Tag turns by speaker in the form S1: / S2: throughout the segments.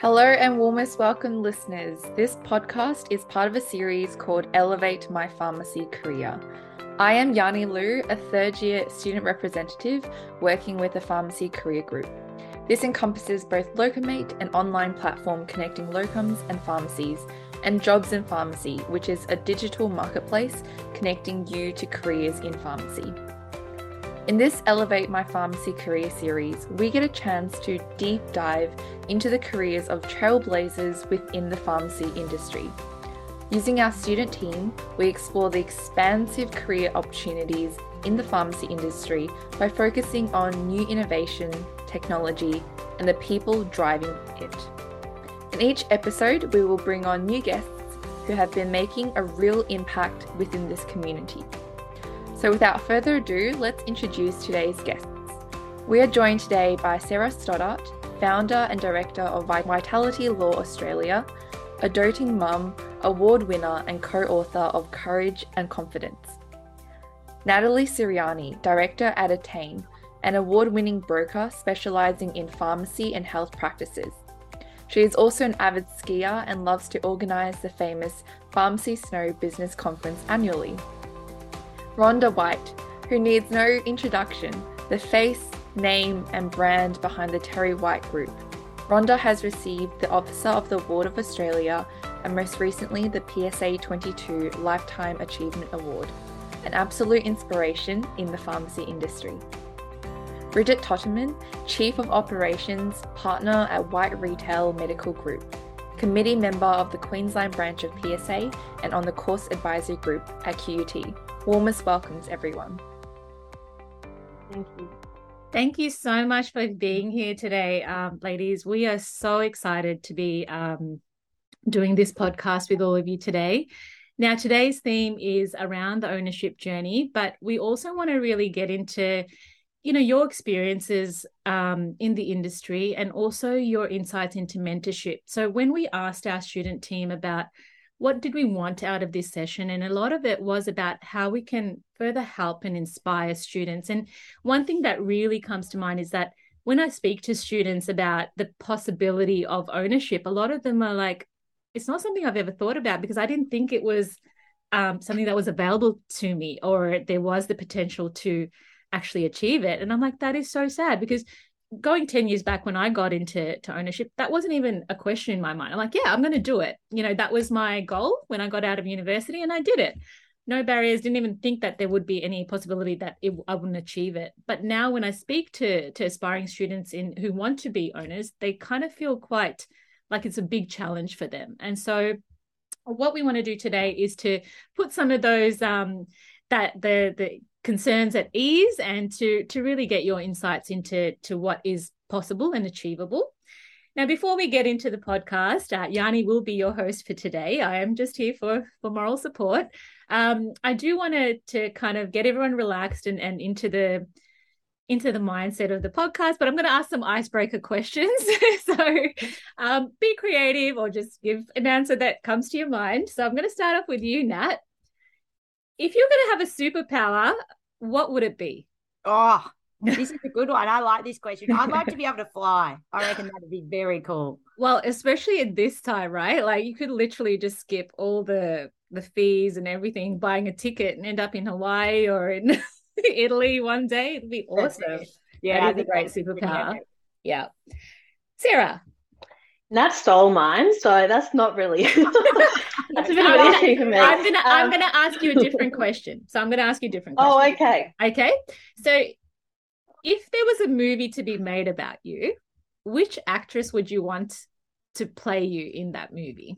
S1: Hello and warmest welcome, listeners. This podcast is part of a series called Elevate My Pharmacy Career. I am Yani Liu, a third-year student representative working with the Pharmacy Career Group. This encompasses both Locumate, an online platform connecting locums and pharmacies, and Jobs in Pharmacy, which is a digital marketplace connecting you to careers in pharmacy. In this Elevate My Pharmacy Career series, we get a chance to deep dive into the careers of trailblazers within the pharmacy industry. Using our student team, we explore the expansive career opportunities in the pharmacy industry by focusing on new innovation, technology, and the people driving it. In each episode, we will bring on new guests who have been making a real impact within this community. So without further ado, let's introduce today's guests. We are joined today by Sarah Stoddart, founder and director of Vitality Law Australia, a doting mum, award winner and co-author of Courage and Confidence. Natalie Siriani, director at Attain, an award-winning broker specialising in pharmacy and health practices. She is also an avid skier and loves to organise the famous Pharmacy Snow Business Conference annually. Rhonda White, who needs no introduction, the face, name and brand behind the Terry White Group. Rhonda has received the Officer of the Award of Australia and most recently the PSA 22 Lifetime Achievement Award, an absolute inspiration in the pharmacy industry. Bridget Totterman, Chief of Operations, Partner at White Retail Medical Group, Committee Member of the Queensland branch of PSA and on the Course Advisory Group at QUT. Warmest welcomes, everyone.
S2: Thank you.
S3: Thank you so much for being here today, ladies. We are so excited to be doing this podcast with all of you today. Now, today's theme is around the ownership journey, but we also want to really get into, your experiences in the industry and also your insights into mentorship. So when we asked our student team about what did we want out of this session, and a lot of it was about how we can further help and inspire students. And one thing that really comes to mind is that when I speak to students about the possibility of ownership, a lot of them are like, it's not something I've ever thought about because I didn't think it was something that was available to me or there was the potential to actually achieve it. And I'm like, that is so sad because going 10 years back when I got into ownership, that wasn't even a question in my mind. I'm like, yeah, I'm going to do it. That was my goal when I got out of university and I did it. No barriers, didn't even think that there would be any possibility that I wouldn't achieve it. But now when I speak to aspiring students who want to be owners, they kind of feel quite like it's a big challenge for them. And so what we want to do today is to put some of those the concerns at ease and to really get your insights into what is possible and achievable. Now, before we get into the podcast, Yani will be your host for today. I am just here for moral support. I do want to kind of get everyone relaxed and into the mindset of the podcast, but I'm going to ask some icebreaker questions. So be creative or just give an answer that comes to your mind. So I'm going to start off with you, Nat. If you're going to have a superpower, what would it be?
S2: Oh, this is a good one. I like this question. I'd like to be able to fly. I reckon that'd be very cool.
S3: Well, especially at this time, right? Like you could literally just skip all the fees and everything, buying a ticket and end up in Hawaii or in Italy one day. It'd be awesome.
S2: Yeah,
S3: that is a great superpower. Yeah. Sarah.
S4: Nat stole mine, so that's not really that's a bit of an issue for me.
S3: I'm gonna ask you a different question. So I'm gonna ask you a different question.
S4: Oh, okay.
S3: Okay. So if there was a movie to be made about you, which actress would you want to play you in that movie?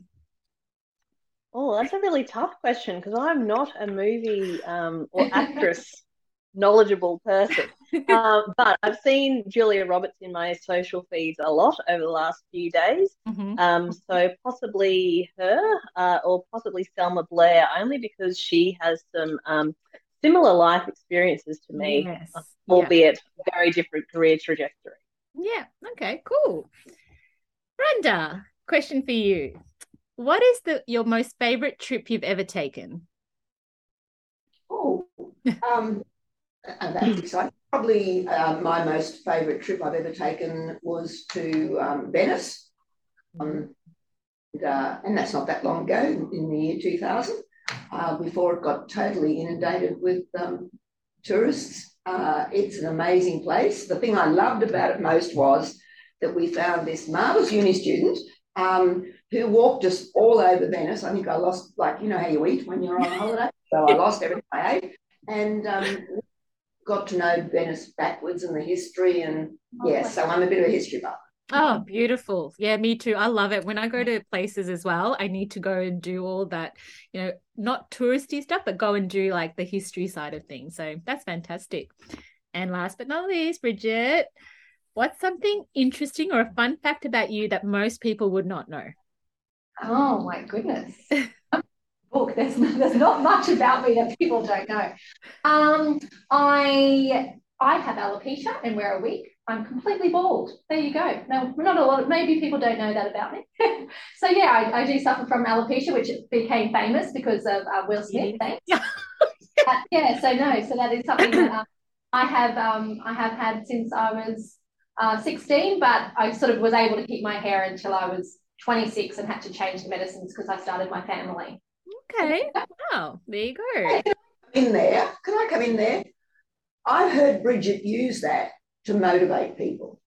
S4: Oh, that's a really tough question because I'm not a movie or actress knowledgeable person. But I've seen Julia Roberts in my social feeds a lot over the last few days.
S3: Mm-hmm.
S4: So possibly her or possibly Selma Blair, only because she has some similar life experiences to me,
S3: yes.
S4: albeit very different career trajectory.
S3: Yeah. Okay, cool. Brenda, question for you. What is your most favorite trip you've ever taken?
S5: Oh, that's exciting. Probably my most favourite trip I've ever taken was to Venice. And that's not that long ago, in the year 2000, before it got totally inundated with tourists. It's an amazing place. The thing I loved about it most was that we found this marvellous uni student who walked us all over Venice. I think I lost, like, you know how you eat when you're on holiday? So I lost everything I ate. And got to know Venice backwards and the history. And, so I'm a bit of a history buff.
S3: Oh, beautiful. Yeah, me too. I love it. When I go to places as well, I need to go and do all that, not touristy stuff, but go and do like the history side of things. So that's fantastic. And last but not least, Bridget, what's something interesting or a fun fact about you that most people would not know?
S6: Oh, my goodness. Look, there's not much about me that people don't know. I have alopecia and wear a wig. I'm completely bald. There you go. Now, not a lot. Maybe people don't know that about me. So yeah, I do suffer from alopecia, which became famous because of Will Smith. Thanks. So that is something that I have had since I was 16, but I sort of was able to keep my hair until I was 26 and had to change the medicines because I started my family.
S3: Okay. Wow. There you go.
S5: Can I come in there? I've heard Bridget use that to motivate people.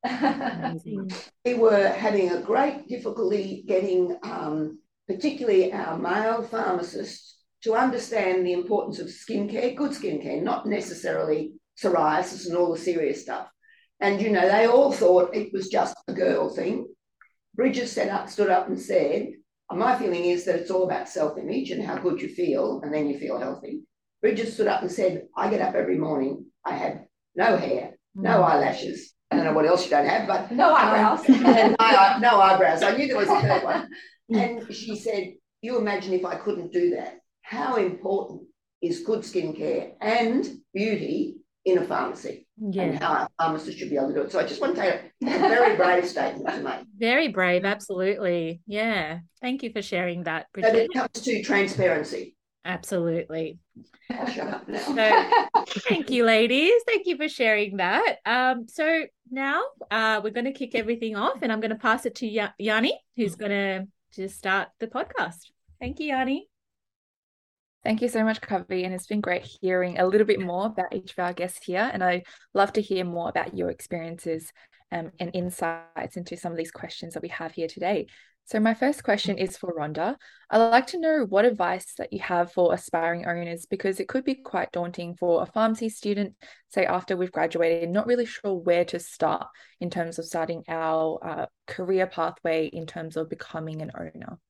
S5: We were having a great difficulty getting particularly our male pharmacists to understand the importance of skincare, good skincare, not necessarily psoriasis and all the serious stuff. And, they all thought it was just a girl thing. Bridget stood up and said, my feeling is that it's all about self-image and how good you feel, and then you feel healthy. Bridget stood up and said, I get up every morning, I have no hair, no eyelashes. I don't know what else you don't have, but
S6: no eyebrows.
S5: And no eyebrows. I knew there was a third one. And she said, you imagine if I couldn't do that, how important is good skincare and beauty in a pharmacy? Yeah. And how a pharmacist should be able to do it. So I just want to take a very brave statement to make.
S3: Very brave, absolutely. Yeah. Thank you for sharing that, Bridget.
S5: But it comes to transparency.
S3: Absolutely.
S5: I'll shut up now.
S3: So, thank you, ladies. Thank you for sharing that. So now we're going to kick everything off, and I'm going to pass it to Yanni, who's going to just start the podcast. Thank you, Yanni.
S1: Thank you so much, Kavi, and it's been great hearing a little bit more about each of our guests here, and I love to hear more about your experiences and insights into some of these questions that we have here today. So my first question is for Rhonda. I'd like to know what advice that you have for aspiring owners, because it could be quite daunting for a pharmacy student, say after we've graduated, not really sure where to start in terms of starting our career pathway in terms of becoming an owner.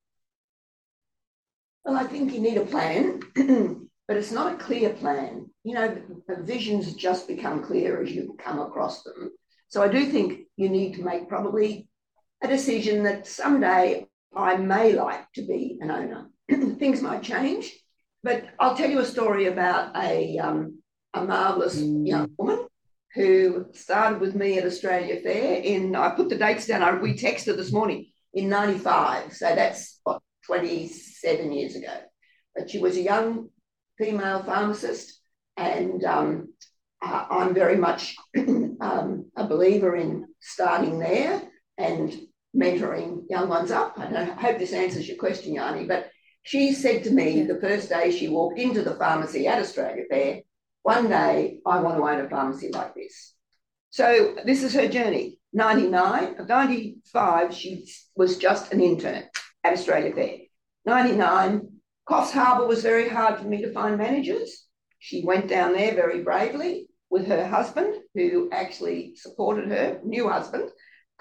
S5: Well, I think you need a plan, but it's not a clear plan. The visions just become clear as you come across them. So I do think you need to make probably a decision that someday I may like to be an owner. Things might change, but I'll tell you a story about a marvellous young woman who started with me at Australia Fair I put the dates down, we texted this morning, in 95. So that's 27 years ago. But she was a young female pharmacist, and I'm very much a believer in starting there and mentoring young ones up. And I hope this answers your question, Yanni, but she said to me the first day she walked into the pharmacy at Australia Fair, one day I want to own a pharmacy like this. So this is her journey. 95, she was just an intern at Australia Fair. 99, Coffs Harbour was very hard for me to find managers. She went down there very bravely with her husband, who actually supported her, new husband.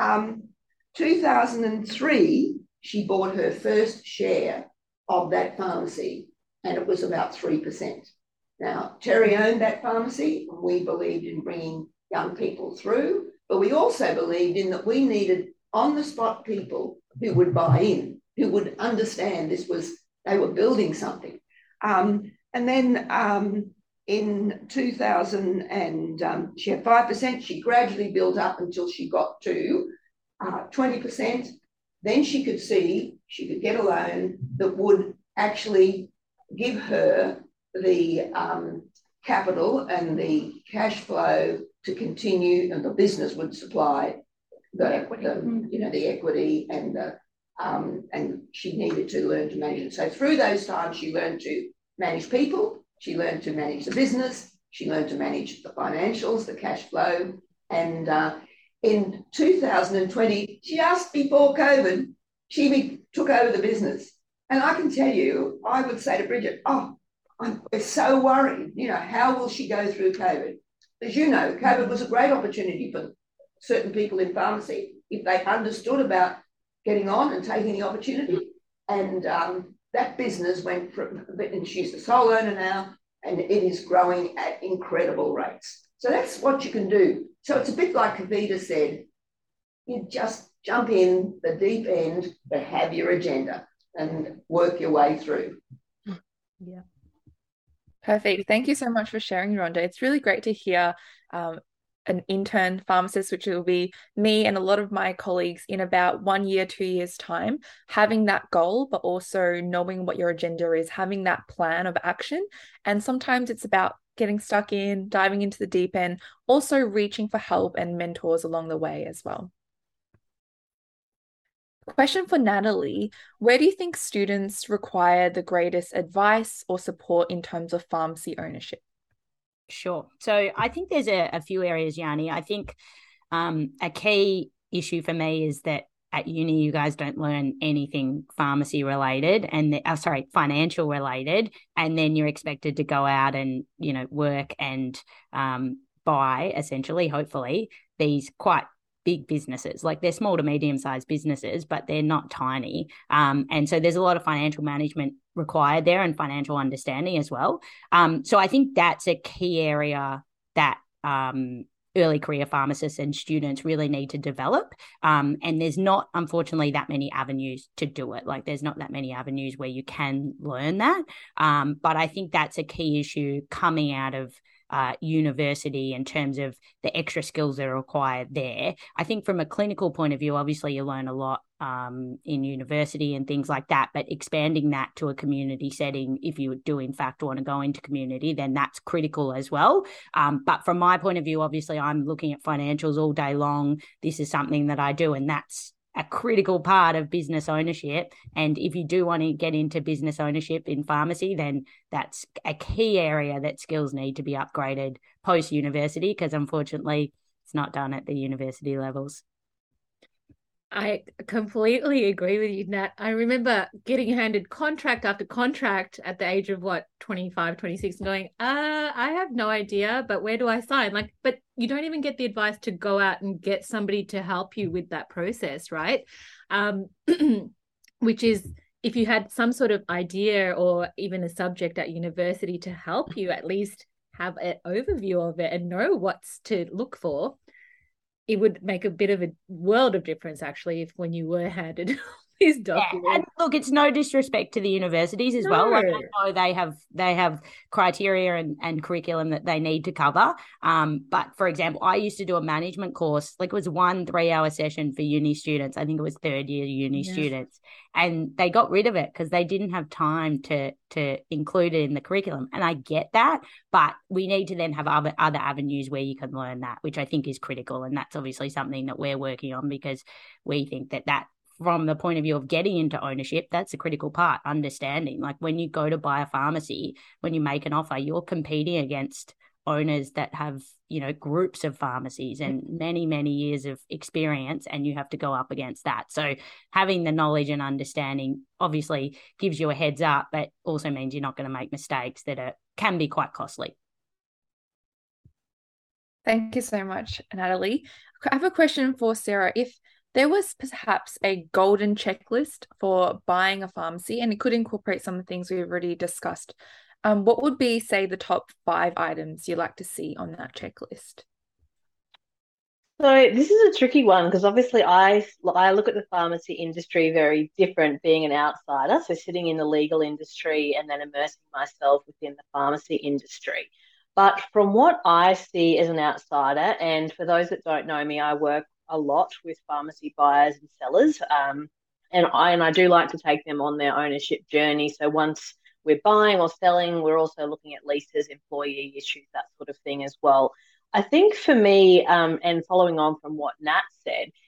S5: 2003, she bought her first share of that pharmacy, and it was about 3%. Now, Terry owned that pharmacy, and we believed in bringing young people through, but we also believed in that we needed on-the-spot people who would buy in, who would understand they were building something. And then in 2000, and she had 5%, she gradually built up until she got to 20%. Then she could see she could get a loan that would actually give her the capital and the cash flow to continue, and the business would supply the equity and the and she needed to learn to manage it. So through those times, she learned to manage people, she learned to manage the business, she learned to manage the financials, the cash flow. And in 2020, just before COVID, she took over the business. And I can tell you, I would say to Bridget, we're so worried, how will she go through COVID? As you know, COVID was a great opportunity for certain people in pharmacy if they understood about getting on and taking the opportunity. And that business went from, and she's the sole owner now, and it is growing at incredible rates. So that's what you can do. So it's a bit like Kavita said, you just jump in the deep end, but have your agenda and work your way through.
S1: Yeah. Perfect. Thank you so much for sharing, Rhonda. It's really great to hear an intern pharmacist, which will be me and a lot of my colleagues in about 1 year, 2 years' time, having that goal, but also knowing what your agenda is, having that plan of action. And sometimes it's about getting stuck in, diving into the deep end, also reaching for help and mentors along the way as well. Question for Natalie: where do you think students require the greatest advice or support in terms of pharmacy ownership?
S2: Sure. So I think there's a few areas, Yanni. I think a key issue for me is that at uni, you guys don't learn anything pharmacy related and financial related. And then you're expected to go out and, work and buy, essentially, hopefully, these quite big businesses. Like, they're small to medium-sized businesses, but they're not tiny. And so there's a lot of financial management required there and financial understanding as well. So I think that's a key area that early career pharmacists and students really need to develop. And there's not, unfortunately, that many avenues to do it. Like, there's not that many avenues where you can learn that. But I think that's a key issue coming out of university in terms of the extra skills that are required there. I think from a clinical point of view, obviously you learn a lot in university and things like that, but expanding that to a community setting, if you do in fact want to go into community, then that's critical as well. But from my point of view, obviously I'm looking at financials all day long. This is something that I do, and that's a critical part of business ownership. And if you do want to get into business ownership in pharmacy, then that's a key area that skills need to be upgraded post-university, because unfortunately it's not done at the university levels.
S3: I completely agree with you, Nat. I remember getting handed contract after contract at the age of 25, 26, and going, I have no idea, but where do I sign? But you don't even get the advice to go out and get somebody to help you with that process, right? Which is, if you had some sort of idea or even a subject at university to help you at least have an overview of it and know what's to look for, it would make a bit of a world of difference, actually, if when you were handed these documents.
S2: Yeah. And look, it's no disrespect to the universities as well. Like, I know they have criteria and curriculum that they need to cover. But for example, I used to do a management course. Like, it was 1 3-hour session for uni students. I think it was third year uni students, and they got rid of it because they didn't have time to include it in the curriculum. And I get that, but we need to then have other avenues where you can learn that, which I think is critical. And that's obviously something that we're working on, because we think that from the point of view of getting into ownership, that's a critical part, understanding. Like, when you go to buy a pharmacy, when you make an offer, you're competing against owners that have, groups of pharmacies and many, many years of experience, and you have to go up against that. So having the knowledge and understanding obviously gives you a heads up, but also means you're not going to make mistakes that can be quite costly.
S1: Thank you so much, Natalie. I have a question for Sarah. If there was perhaps a golden checklist for buying a pharmacy, and it could incorporate some of the things we've already discussed, what would be, say, the top 5 items you'd like to see on that checklist?
S4: So this is a tricky one, because obviously I look at the pharmacy industry very different, being an outsider, so sitting in the legal industry and then immersing myself within the pharmacy industry. But from what I see as an outsider, and for those that don't know me, I work a lot with pharmacy buyers and sellers, and I do like to take them on their ownership journey. So once we're buying or selling, we're also looking at leases, employee issues, that sort of thing as well. I think for me, and following on from what Nat said,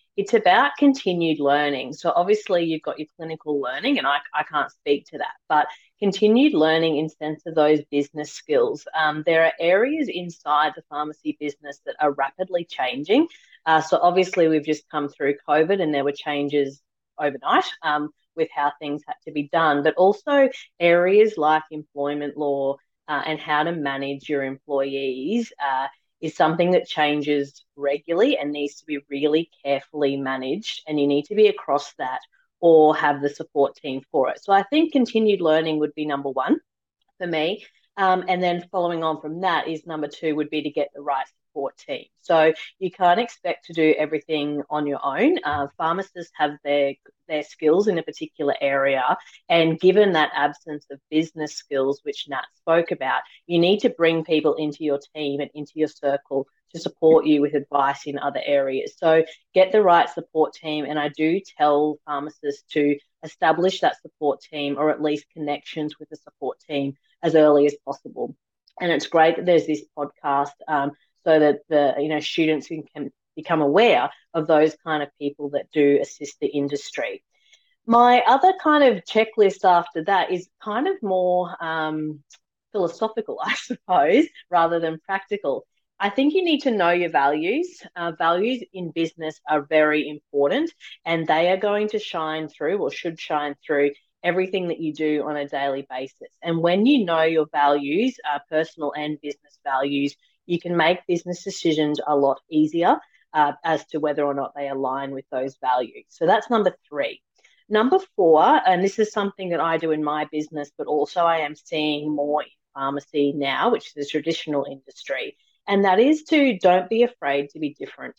S4: it's about continued learning. So obviously you've got your clinical learning, and I can't speak to that, but continued learning in sense of those business skills. There are areas inside the pharmacy business that are rapidly changing. So obviously we've just come through COVID and there were changes overnight with how things had to be done, but also areas like employment law and how to manage your employees is something that changes regularly and needs to be really carefully managed, and you need to be across that or have the support team for it. So I think continued learning would be number one for me. And then following on from that is number two would be to get the right support team. So you can't expect to do everything on your own. Pharmacists have their skills in a particular area, and given that absence of business skills, which Nat spoke about, you need to bring people into your team and into your circle to support you with advice in other areas. So get the right support team, and I do tell pharmacists to establish that support team or at least connections with the support team as early as possible. And it's great that there's this podcast so that the students can become aware of those kind of people that do assist the industry. My other kind of checklist after that is kind of more philosophical, I suppose, rather than practical. I think you need to know your values. Values in business are very important, and they are going to shine through, or should shine through, everything that you do on a daily basis. And when you know your values, personal and business values, you can make business decisions a lot easier as to whether or not they align with those values. So that's number three. Number four, and this is something that I do in my business, but also I am seeing more in pharmacy now, which is the traditional industry, and that is to don't be afraid to be different.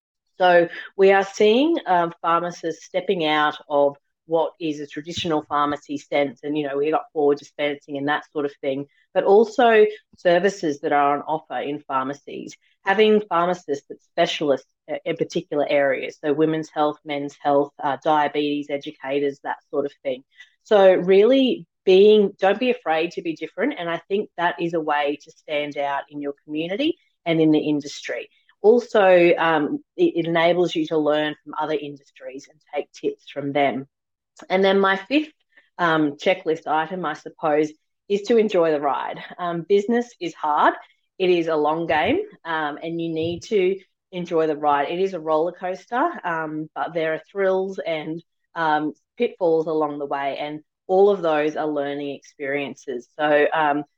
S4: So we are seeing pharmacists stepping out of what is a traditional pharmacy sense, and we got forward dispensing and that sort of thing, but also services that are on offer in pharmacies, having pharmacists that specialists in particular areas, so women's health, men's health, diabetes educators, that sort of thing. So really don't be afraid to be different, and I think that is a way to stand out in your community and in the industry. Also, it enables you to learn from other industries and take tips from them. And then my fifth checklist item, I suppose, is to enjoy the ride. Business is hard. It is a long game, and you need to enjoy the ride. It is a roller coaster, but there are thrills and pitfalls along the way, and all of those are learning experiences. So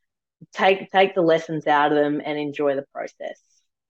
S4: take the lessons out of them and enjoy the process.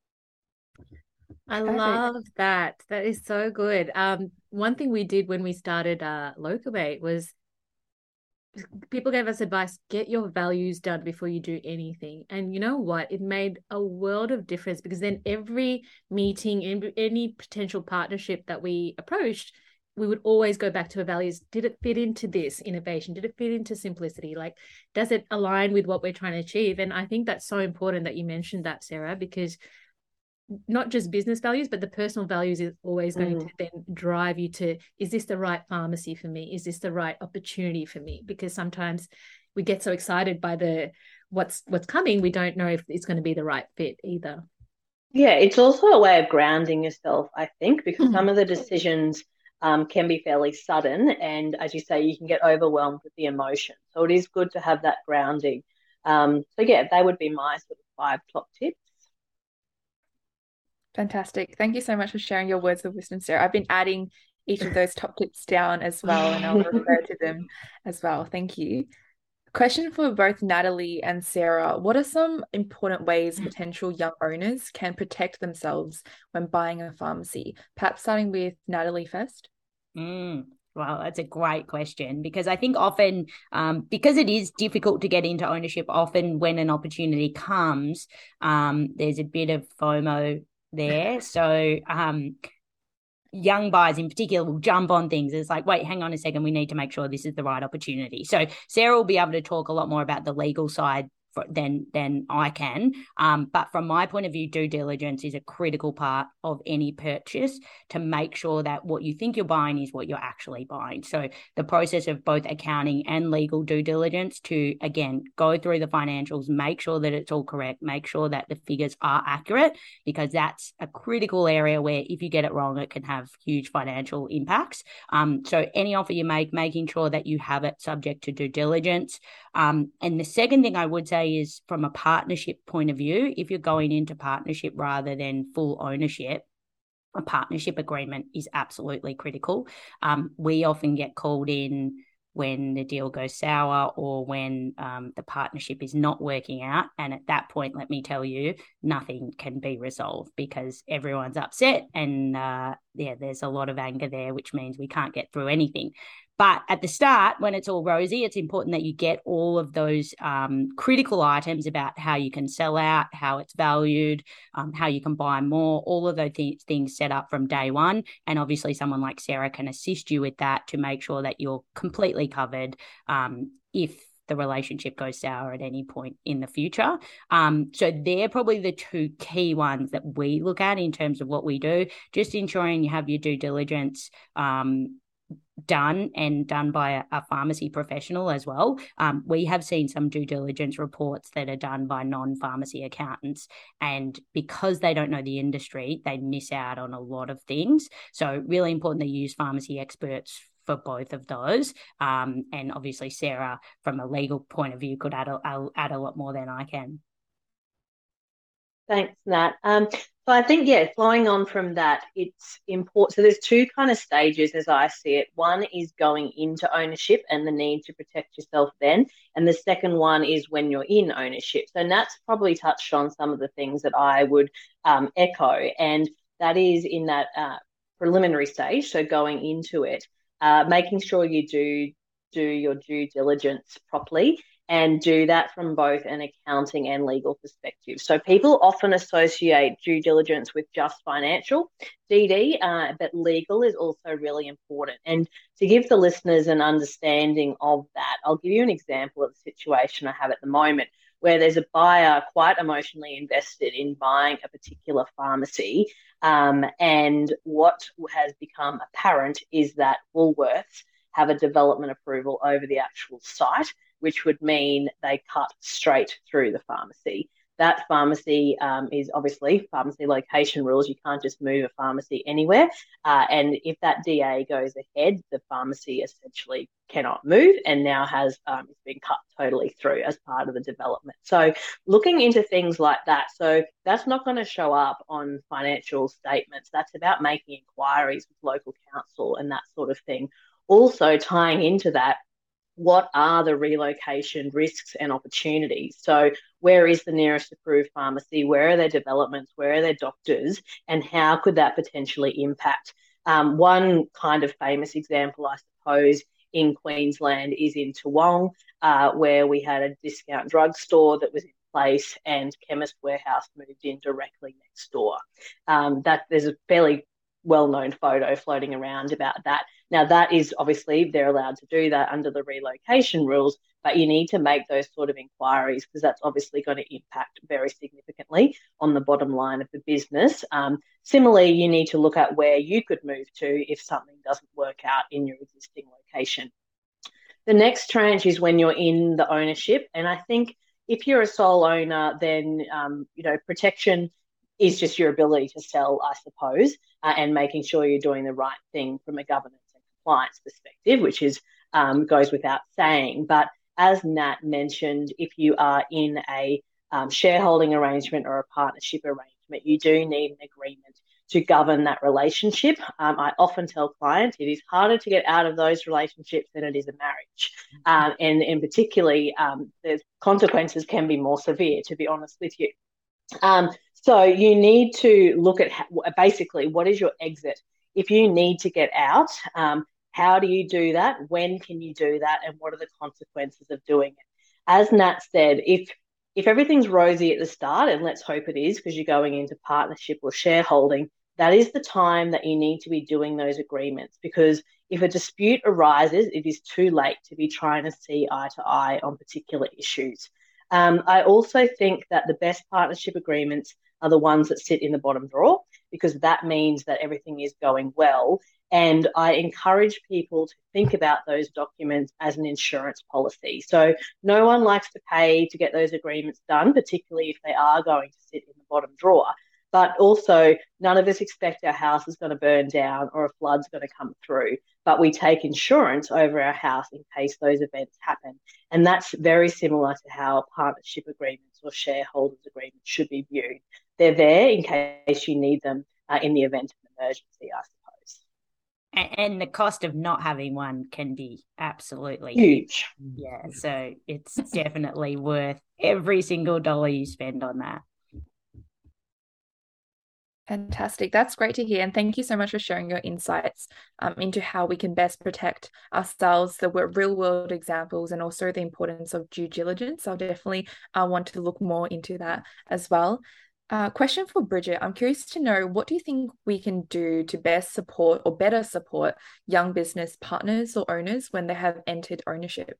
S3: I love that. That is so good. One thing we did when we started Locumate was people gave us advice, get your values done before you do anything. And you know what? It made a world of difference, because then every meeting, any potential partnership that we approached, we would always go back to our values. Did it fit into this innovation? Did it fit into simplicity? Like, does it align with what we're trying to achieve? And I think that's so important that you mentioned that, Sarah, because not just business values, but the personal values is always going to then drive you to, is this the right pharmacy for me? Is this the right opportunity for me? Because sometimes we get so excited by what's coming, we don't know if it's going to be the right fit either.
S4: Yeah, it's also a way of grounding yourself, I think, because some of the decisions can be fairly sudden, and as you say, you can get overwhelmed with the emotion. So it is good to have that grounding. So yeah, they would be my sort of 5 top tips.
S1: Fantastic. Thank you so much for sharing your words of wisdom, Sarah. I've been adding each of those top tips down as well, and I'll refer to them as well. Thank you. Question for both Natalie and Sarah. What are some important ways potential young owners can protect themselves when buying a pharmacy? Perhaps starting with Natalie first.
S2: Well, that's a great question, because I think often, because it is difficult to get into ownership, often when an opportunity comes, there's a bit of FOMO there. So young buyers in particular will jump on things. It's like, wait, hang on a second, we need to make sure this is the right opportunity. So Sarah will be able to talk a lot more about the legal side than I can. But from my point of view, due diligence is a critical part of any purchase to make sure that what you think you're buying is what you're actually buying. So the process of both accounting and legal due diligence to, again, go through the financials, make sure that it's all correct, make sure that the figures are accurate, because that's a critical area where if you get it wrong, it can have huge financial impacts. So any offer you make, making sure that you have it subject to due diligence. And the second thing I would say is from a partnership point of view, if you're going into partnership rather than full ownership, a partnership agreement is absolutely critical. We often get called in when the deal goes sour or when the partnership is not working out. And at that point, let me tell you, nothing can be resolved because everyone's upset and there's a lot of anger there, which means we can't get through anything. But at the start, when it's all rosy, it's important that you get all of those critical items about how you can sell out, how it's valued, how you can buy more, all of those things set up from day one. And obviously someone like Sarah can assist you with that to make sure that you're completely covered if the relationship goes sour at any point in the future. So they're probably the two key ones that we look at in terms of what we do, just ensuring you have your due diligence done by a pharmacy professional as well. We have seen some due diligence reports that are done by non-pharmacy accountants, and because they don't know the industry, they miss out on a lot of things. So really important to use pharmacy experts for both of those. And obviously Sarah, from a legal point of view, could add a lot more than I can.
S4: Thanks, Nat. So I think, flowing on from that, it's important. So there's two kind of stages as I see it. One is going into ownership and the need to protect yourself then. And the second one is when you're in ownership. So Nat's probably touched on some of the things that I would echo. And that is in that preliminary stage, so going into it, making sure you do your due diligence properly, and do that from both an accounting and legal perspective. So people often associate due diligence with just financial DD, but legal is also really important. And to give the listeners an understanding of that, I'll give you an example of the situation I have at the moment, where there's a buyer quite emotionally invested in buying a particular pharmacy. And what has become apparent is that Woolworths have a development approval over the actual site, which would mean they cut straight through the pharmacy. That pharmacy is obviously pharmacy location rules. You can't just move a pharmacy anywhere. And if that DA goes ahead, the pharmacy essentially cannot move and now has it's been cut totally through as part of the development. So looking into things like that. So that's not going to show up on financial statements. That's about making inquiries with local council and that sort of thing. Also tying into that, what are the relocation risks and opportunities? So where is the nearest approved pharmacy? Where are their developments? Where are their doctors? And how could that potentially impact? One kind of famous example, I suppose, in Queensland is in Toowong, where we had a discount drugstore that was in place and Chemist Warehouse moved in directly next door. There's a fairly well-known photo floating around about that. Now, that is obviously they're allowed to do that under the relocation rules, but you need to make those sort of inquiries because that's obviously going to impact very significantly on the bottom line of the business. Similarly, you need to look at where you could move to if something doesn't work out in your existing location. The next tranche is when you're in the ownership, and I think if you're a sole owner, then protection is just your ability to sell, I suppose, and making sure you're doing the right thing from a governance and compliance perspective, which is goes without saying. But as Nat mentioned, if you are in a shareholding arrangement or a partnership arrangement, you do need an agreement to govern that relationship. I often tell clients it is harder to get out of those relationships than it is a marriage. And particularly, the consequences can be more severe, to be honest with you. So you need to look at basically what is your exit. If you need to get out, how do you do that? When can you do that? And what are the consequences of doing it? As Nat said, if everything's rosy at the start, and let's hope it is because you're going into partnership or shareholding, that is the time that you need to be doing those agreements, because if a dispute arises, it is too late to be trying to see eye to eye on particular issues. I also think that the best partnership agreements are the ones that sit in the bottom drawer, because that means that everything is going well. And I encourage people to think about those documents as an insurance policy. So no one likes to pay to get those agreements done, particularly if they are going to sit in the bottom drawer. But also, none of us expect our house is going to burn down or a flood's going to come through. But we take insurance over our house in case those events happen. And that's very similar to how partnership agreements or shareholders agreements should be viewed. They're there in case you need them in the event of an emergency, I suppose.
S2: And the cost of not having one can be absolutely
S4: huge.
S2: Yeah, so it's definitely worth every single dollar you spend on that.
S1: Fantastic. That's great to hear. And thank you so much for sharing your insights into how we can best protect ourselves, the real world examples, and also the importance of due diligence. I'll definitely want to look more into that as well. Question for Bridget. I'm curious to know, what do you think we can do to best support or better support young business partners or owners when they have entered ownership?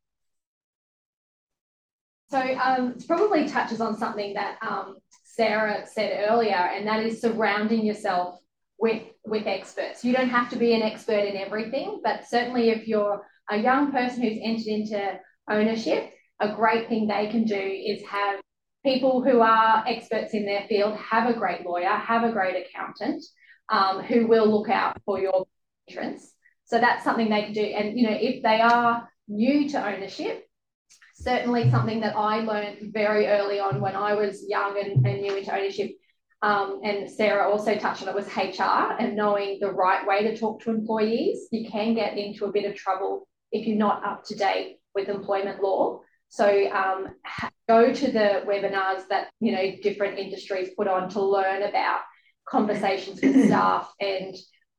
S6: So it probably touches on something that Sarah said earlier, and that is surrounding yourself with experts. You don't have to be an expert in everything, but certainly if you're a young person who's entered into ownership, a great thing they can do is have people who are experts in their field, have a great lawyer, have a great accountant who will look out for your interests. So that's something they can do. And, if they are new to ownership, certainly something that I learned very early on when I was young and new into ownership, and Sarah also touched on it, was HR and knowing the right way to talk to employees. You can get into a bit of trouble if you're not up to date with employment law. So go to the webinars that, different industries put on to learn about conversations with staff and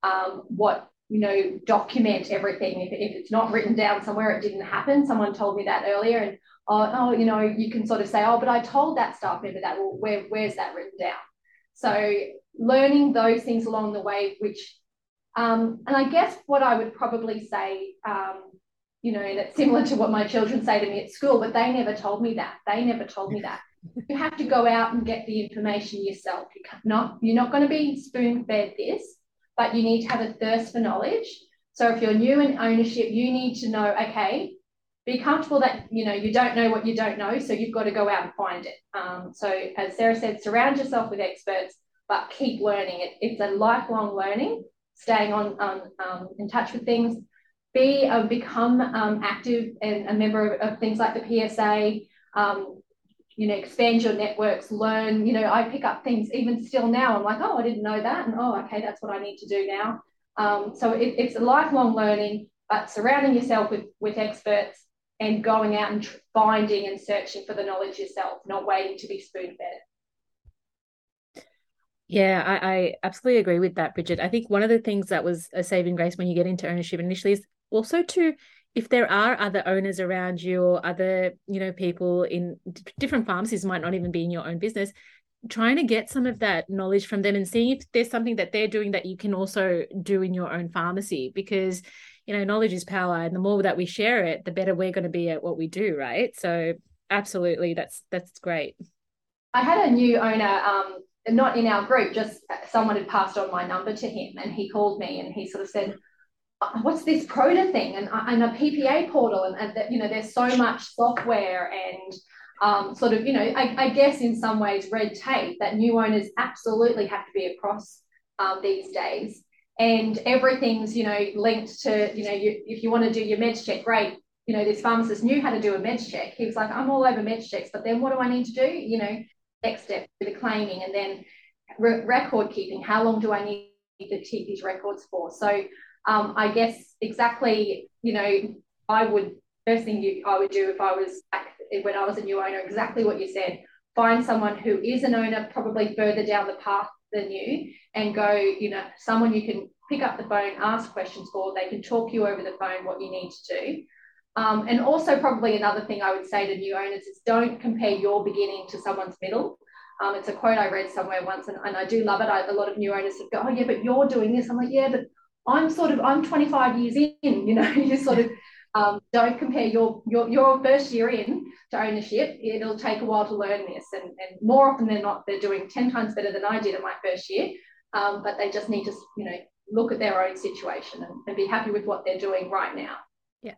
S6: document everything. If it's not written down somewhere, it didn't happen. Someone told me that earlier, and you can sort of say, but I told that staff member that. Well, where's that written down? So learning those things along the way, which, and I guess what I would probably say, that's similar to what my children say to me at school, but they never told me that. You have to go out and get the information yourself. You're not going to be spoon-fed this, but you need to have a thirst for knowledge. So if you're new in ownership, you need to know, okay, be comfortable that, you don't know what you don't know, so you've got to go out and find it. So as Sarah said, surround yourself with experts, but keep learning. It's a lifelong learning, staying in touch with things. Become active and a member of things like the PSA, expand your networks, learn. I pick up things even still now. I'm like, I didn't know that. And, okay, that's what I need to do now. So it's a lifelong learning, but surrounding yourself with experts and going out and finding and searching for the knowledge yourself, not waiting to be spoon-fed.
S3: Yeah, I absolutely agree with that, Bridget. I think one of the things that was a saving grace when you get into ownership initially is also if there are other owners around you or other, people in different pharmacies, might not even be in your own business, trying to get some of that knowledge from them and seeing if there's something that they're doing that you can also do in your own pharmacy, because, knowledge is power, and the more that we share it, the better we're going to be at what we do, right? So absolutely, that's great.
S6: I had a new owner, not in our group, just someone had passed on my number to him, and he called me and he sort of said, what's this PROTA thing and a PPA portal, and that, there's so much software and I guess in some ways red tape that new owners absolutely have to be across these days, and everything's linked to if you want to do your meds check, great, this pharmacist knew how to do a meds check. He was like, I'm all over meds checks, but then what do I need to do? Next step, the claiming, and then record keeping. How long do I need to keep these records for? So I guess exactly, first thing I would do if I was back when I was a new owner, exactly what you said, find someone who is an owner, probably further down the path than you, and go, someone you can pick up the phone, ask questions for, they can talk you over the phone what you need to do. And also probably another thing I would say to new owners is don't compare your beginning to someone's middle. It's a quote I read somewhere once, and I do love it. A lot of new owners go, oh yeah, but you're doing this. I'm like, yeah, but I'm 25 years in, you sort of don't compare your first year in to ownership, it'll take a while to learn this. And more often than not, they're doing 10 times better than I did in my first year. But they just need to, look at their own situation and be happy with what they're doing right now.
S3: Yeah.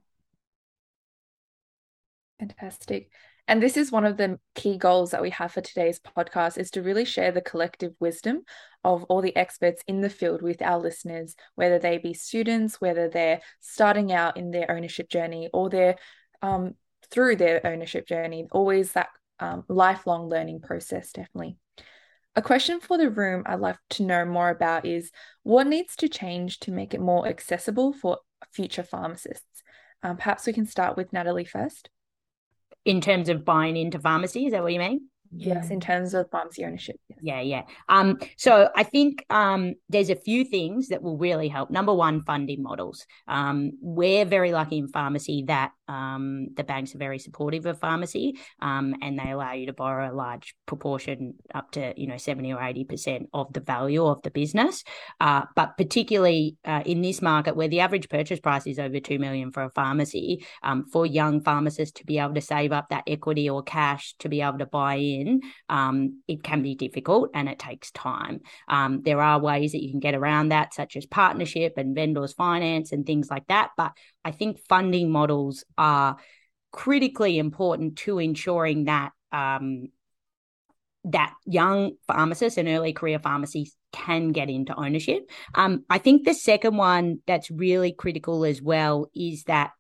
S1: Fantastic. And this is one of the key goals that we have for today's podcast, is to really share the collective wisdom of all the experts in the field with our listeners, whether they be students, whether they're starting out in their ownership journey, or they're through their ownership journey. Always that lifelong learning process, definitely. A question for the room I'd like to know more about is, what needs to change to make it more accessible for future pharmacists? Perhaps we can start with Natalie first.
S2: In terms of buying into pharmacy, is that what you mean?
S1: Yes, in terms of pharmacy ownership. Yes.
S2: Yeah. So I think there's a few things that will really help. Number one, funding models. We're very lucky in pharmacy that the banks are very supportive of pharmacy, and they allow you to borrow a large proportion, up to 70 or 80% of the value of the business. But particularly in this market, where the average purchase price is over $2 million for a pharmacy, for young pharmacists to be able to save up that equity or cash to be able to buy in, it can be difficult and it takes time. There are ways that you can get around that, such as partnership and vendors finance and things like that. But I think funding models are critically important to ensuring that that young pharmacists and early career pharmacies can get into ownership. I think the second one that's really critical as well is that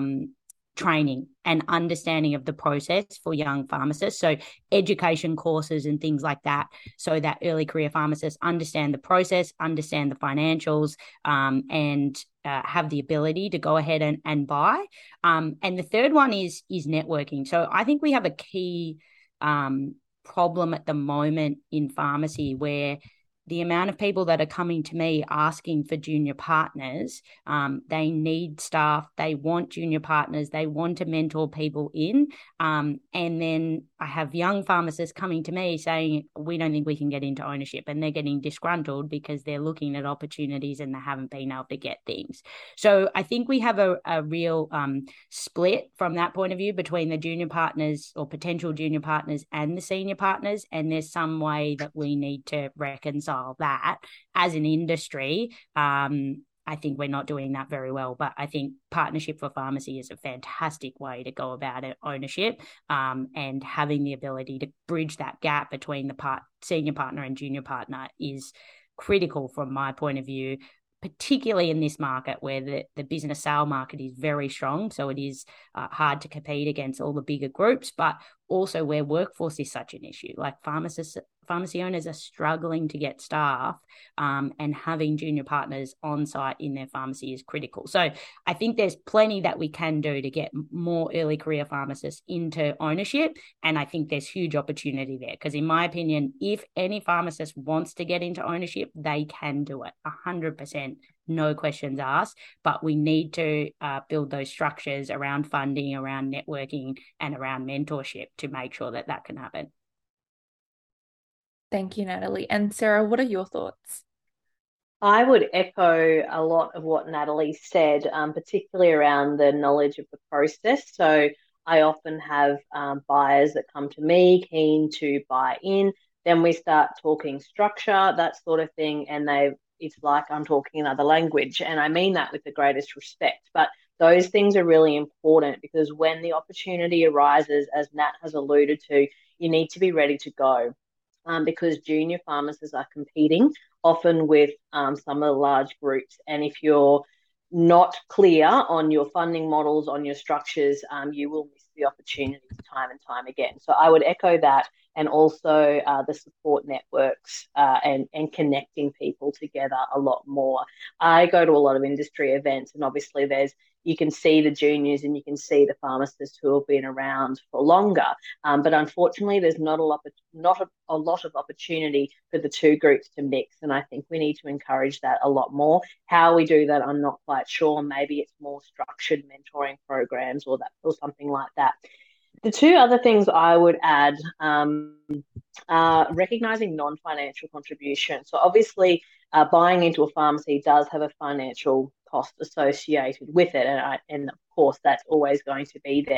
S2: training and understanding of the process for young pharmacists. So education courses and things like that, so that early career pharmacists understand the process, understand the financials, and have the ability to go ahead and buy. And the third one is networking. So I think we have a key problem at the moment in pharmacy, where the amount of people that are coming to me asking for junior partners, they need staff, they want junior partners, they want to mentor people in. And then I have young pharmacists coming to me saying, we don't think we can get into ownership, and they're getting disgruntled because they're looking at opportunities and they haven't been able to get things. So I think we have a real split from that point of view between the junior partners or potential junior partners and the senior partners. And there's some way that we need to reconcile that as an industry. I think we're not doing that very well, but I think Partnership for Pharmacy is a fantastic way to go about it, ownership, and having the ability to bridge that gap between the senior partner and junior partner is critical from my point of view, particularly in this market where the business sale market is very strong. So it is hard to compete against all the bigger groups, but also where workforce is such an issue. Like pharmacy owners are struggling to get staff, and having junior partners on site in their pharmacy is critical. So I think there's plenty that we can do to get more early career pharmacists into ownership. And I think there's huge opportunity there, because in my opinion, if any pharmacist wants to get into ownership, they can do it 100%. No questions asked, but we need to build those structures around funding, around networking, and around mentorship to make sure that that can happen.
S1: Thank you, Natalie. And Sarah, what are your thoughts?
S4: I would echo a lot of what Natalie said, particularly around the knowledge of the process. So I often have buyers that come to me keen to buy in. Then we start talking structure, that sort of thing, and it's like I'm talking another language, and I mean that with the greatest respect. But those things are really important, because when the opportunity arises, as Nat has alluded to, you need to be ready to go, because junior pharmacists are competing often with some of the large groups. And if you're not clear on your funding models, on your structures, you will miss the opportunities time and time again. So I would echo that, and also the support networks and connecting people together a lot more. I go to a lot of industry events, and obviously you can see the juniors and you can see the pharmacists who have been around for longer. But unfortunately, there's not a lot of opportunity for the two groups to mix. And I think we need to encourage that a lot more. How we do that, I'm not quite sure. Maybe it's more structured mentoring programs or something like that. The two other things I would add are recognising non-financial contribution. So obviously, buying into a pharmacy does have a financial cost associated with it, and of course that's always going to be there.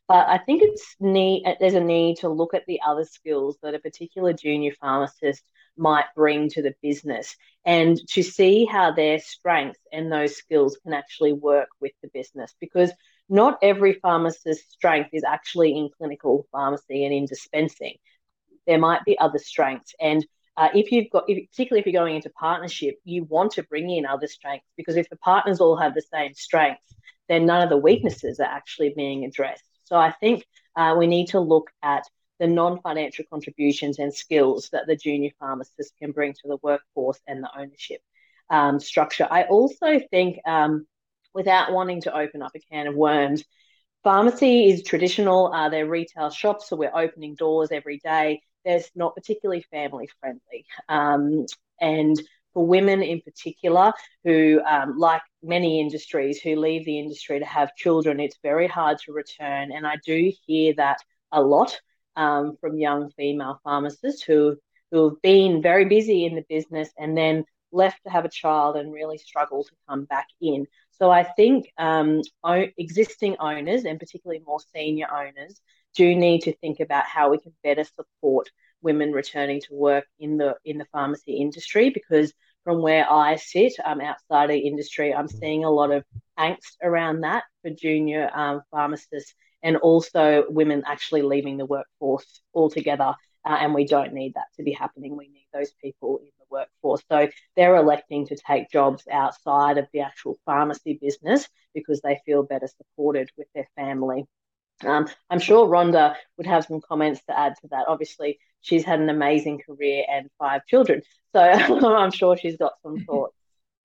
S4: But I think there's a need to look at the other skills that a particular junior pharmacist might bring to the business and to see how their strengths and those skills can actually work with the business, because not every pharmacist's strength is actually in clinical pharmacy and in dispensing. There might be other strengths. And particularly if you're going into partnership, you want to bring in other strengths, because if the partners all have the same strengths, then none of the weaknesses are actually being addressed. So I think we need to look at the non-financial contributions and skills that the junior pharmacist can bring to the workforce and the ownership structure. I also think, without wanting to open up a can of worms, pharmacy is traditional. They're retail shops, so we're opening doors every day. There's not particularly family friendly. And for women in particular who, like many industries, who leave the industry to have children, it's very hard to return. And I do hear that a lot from young female pharmacists who have been very busy in the business and then left to have a child and really struggle to come back in. So I think existing owners, and particularly more senior owners, do need to think about how we can better support women returning to work in the pharmacy industry, because from where I sit, outside of the industry, I'm seeing a lot of angst around that for junior pharmacists, and also women actually leaving the workforce altogether. And we don't need that to be happening. We need those people in the workforce. So they're electing to take jobs outside of the actual pharmacy business because they feel better supported with their family. I'm sure Rhonda would have some comments to add to that. Obviously, she's had an amazing career and 5 children, so I'm sure she's got some thoughts.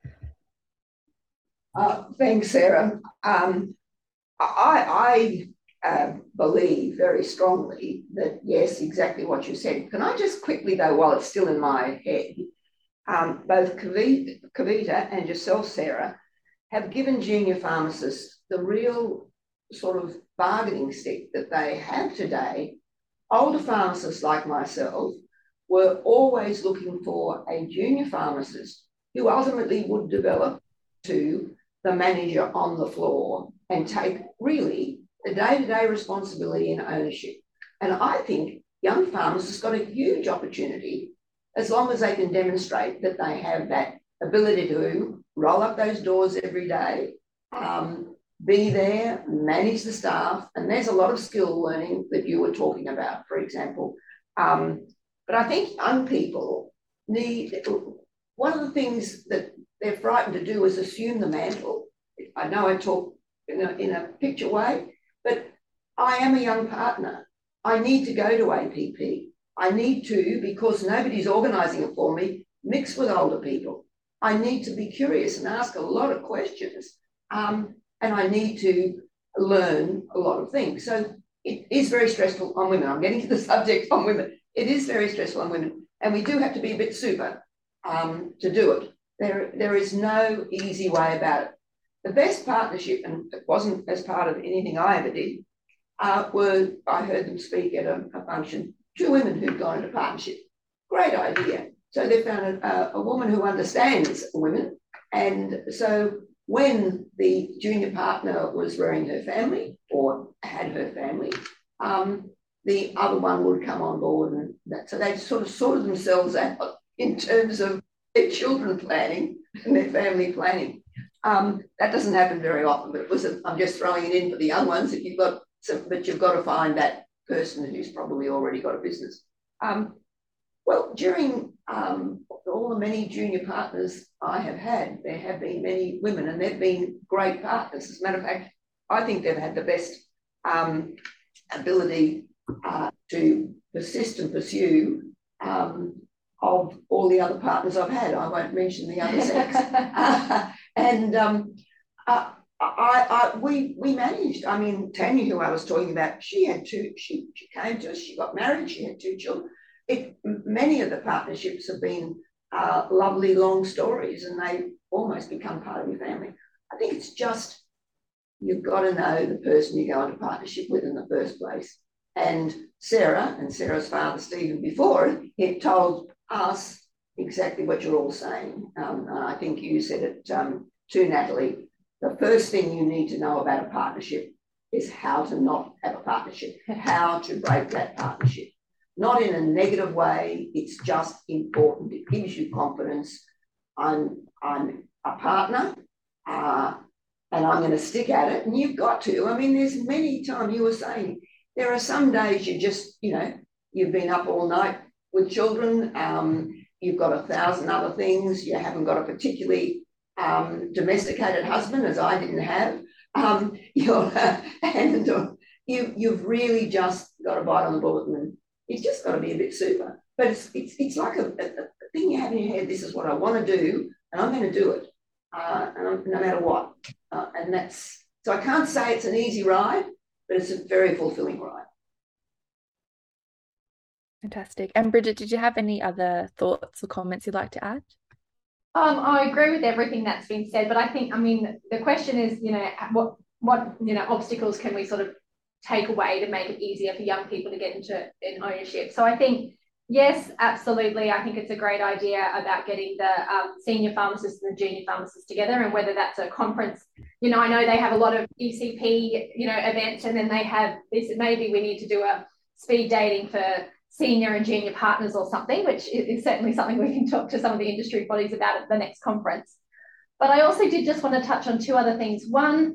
S5: Thanks, Sarah. I believe very strongly that, yes, exactly what you said. Can I just quickly, though, while it's still in my head, both Kavita and yourself, Sarah, have given junior pharmacists the real sort of bargaining stick that they have today. Older pharmacists like myself were always looking for a junior pharmacist who ultimately would develop to the manager on the floor and take really the day-to-day responsibility and ownership. And I think young pharmacists got a huge opportunity as long as they can demonstrate that they have that ability to roll up those doors every day, be there, manage the staff, and there's a lot of skill learning that you were talking about, for example. But I think young people need, one of the things that they're frightened to do is assume the mantle. I know I talk in a picture way, but I am a young partner. I need to go to APP. I need to, because nobody's organising it for me, mix with older people. I need to be curious and ask a lot of questions. And I need to learn a lot of things. So it is very stressful on women. I'm getting to the subject on women. It is very stressful on women. And we do have to be a bit super to do it. There is no easy way about it. The best partnership, and it wasn't as part of anything I ever did, I heard them speak at a function, 2 women who'd gone into partnership. Great idea. So they found a woman who understands women. And so when the junior partner was rearing her family or had her family, the other one would come on board. And that, so they sort of sorted themselves out in terms of their children planning and their family planning. That doesn't happen very often, but I'm just throwing it in for the young ones. But you've got to find that person who's probably already got a business. Well, during all the many junior partners I have had, there have been many women, and they've been great partners. As a matter of fact, I think they've had the best ability to persist and pursue of all the other partners I've had. I won't mention the other sex. We managed. I mean, Tanya, who I was talking about, she had 2. She came to us. She got married. She had 2 children. Many of the partnerships have been lovely long stories, and they almost become part of your family. I think it's just you've got to know the person you go into partnership with in the first place. And Sarah and Sarah's father, Stephen, before, he told us exactly what you're all saying. And I think you said it to Natalie. The first thing you need to know about a partnership is how to not have a partnership, how to break that partnership. Not in a negative way. It's just important. It gives you confidence. I'm a partner, and I'm going to stick at it. And you've got to. I mean, there's many times you were saying there are some days you just, you've been up all night with children. You've got 1,000 other things. You haven't got a particularly domesticated husband, as I didn't have. You've really just got to bite on the bullet, and it's just got to be a bit super. But it's like a thing you have in your head. This is what I want to do, and I'm going to do it, no matter what. And that's so I can't say it's an easy ride, but it's a very fulfilling ride.
S1: Fantastic. And Bridget, did you have any other thoughts or comments you'd like to add?
S6: I agree with everything that's been said, but I think, the question is, what obstacles can we sort of take away to make it easier for young people to get into ownership? So I think, yes, absolutely. I think it's a great idea about getting the senior pharmacists and the junior pharmacists together, and whether that's a conference. I know they have a lot of ECP, events, and then they have this. Maybe we need to do a speed dating for senior and junior partners or something, which is certainly something we can talk to some of the industry bodies about at the next conference. But I also did just want to touch on two other things. One,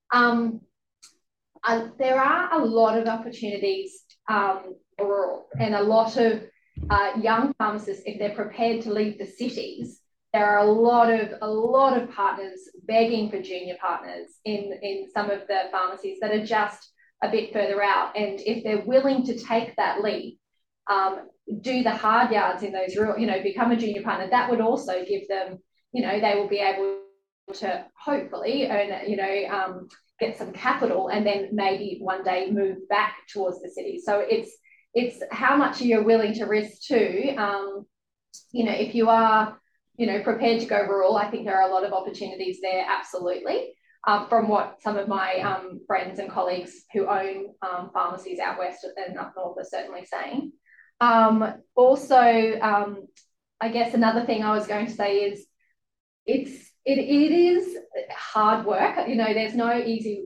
S6: there are a lot of opportunities rural, and a lot of young pharmacists, if they're prepared to leave the cities, there are a lot of partners begging for junior partners in some of the pharmacies that are just a bit further out. And if they're willing to take that leap, do the hard yards in those rural, become a junior partner, that would also give them, they will be able to hopefully earn, get some capital, and then maybe one day move back towards the city. So it's how much you're willing to risk too. If you are, prepared to go rural, I think there are a lot of opportunities there, absolutely. From what some of my friends and colleagues who own pharmacies out west and up north are certainly saying. Also, I guess another thing I was going to say is it is hard work. There's no easy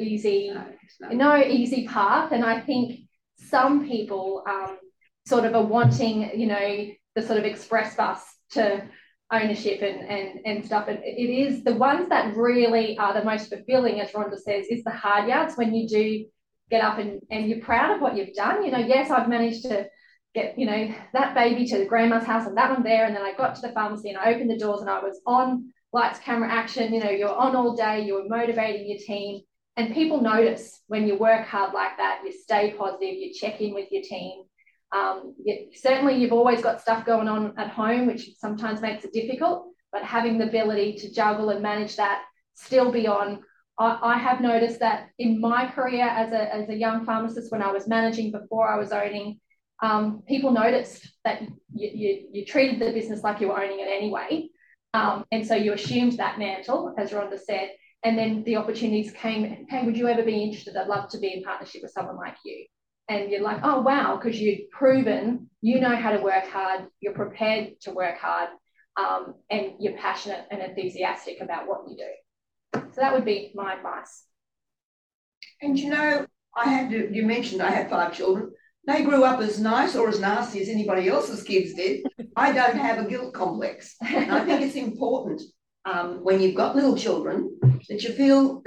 S6: path, and I think some people sort of are wanting, the sort of express bus to ownership and stuff. And it is the ones that really are the most fulfilling, as Rhonda says, is the hard yards, when you do get up and you're proud of what you've done. Yes, I've managed to get, that baby to the grandma's house and that one there. And then I got to the pharmacy and I opened the doors and I was on lights, camera, action. You're on all day, you're motivating your team. And people notice when you work hard like that, you stay positive, you check in with your team. Certainly you've always got stuff going on at home, which sometimes makes it difficult, but having the ability to juggle and manage that, still be on. I have noticed that in my career as a young pharmacist, when I was managing before I was owning, people noticed that you treated the business like you were owning it anyway. And so you assumed that mantle, as Rhonda said, and then the opportunities came, hey, would you ever be interested? I'd love to be in partnership with someone like you. And you're like, oh, wow, because you've proven you know how to work hard, you're prepared to work hard, and you're passionate and enthusiastic about what you do. So that would be my advice.
S5: And you mentioned I had 5 children. They grew up as nice or as nasty as anybody else's kids did. I don't have a guilt complex. And I think it's important when you've got little children that you feel,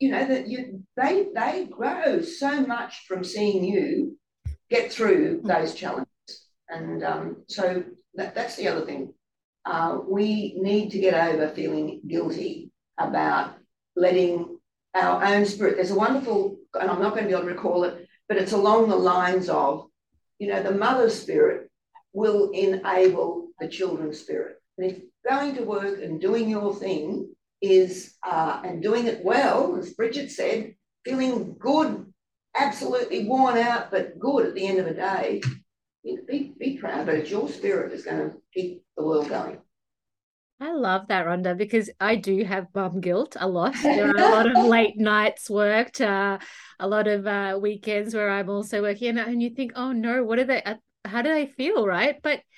S5: they grow so much from seeing you get through those challenges. And so that's the other thing. We need to get over feeling guilty about letting our own spirit. There's a wonderful, and I'm not going to be able to recall it, but it's along the lines of, the mother's spirit will enable the children's spirit. And if going to work and doing your thing is, and doing it well, as Bridget said, feeling good, absolutely worn out, but good at the end of the day, be proud, but it's your spirit that's going to keep the world going.
S3: I love that, Rhonda, because I do have mum guilt a lot. There are a lot of late nights worked, a lot of weekends where I'm also working, and you think, oh no, what are they? How do they feel, right? But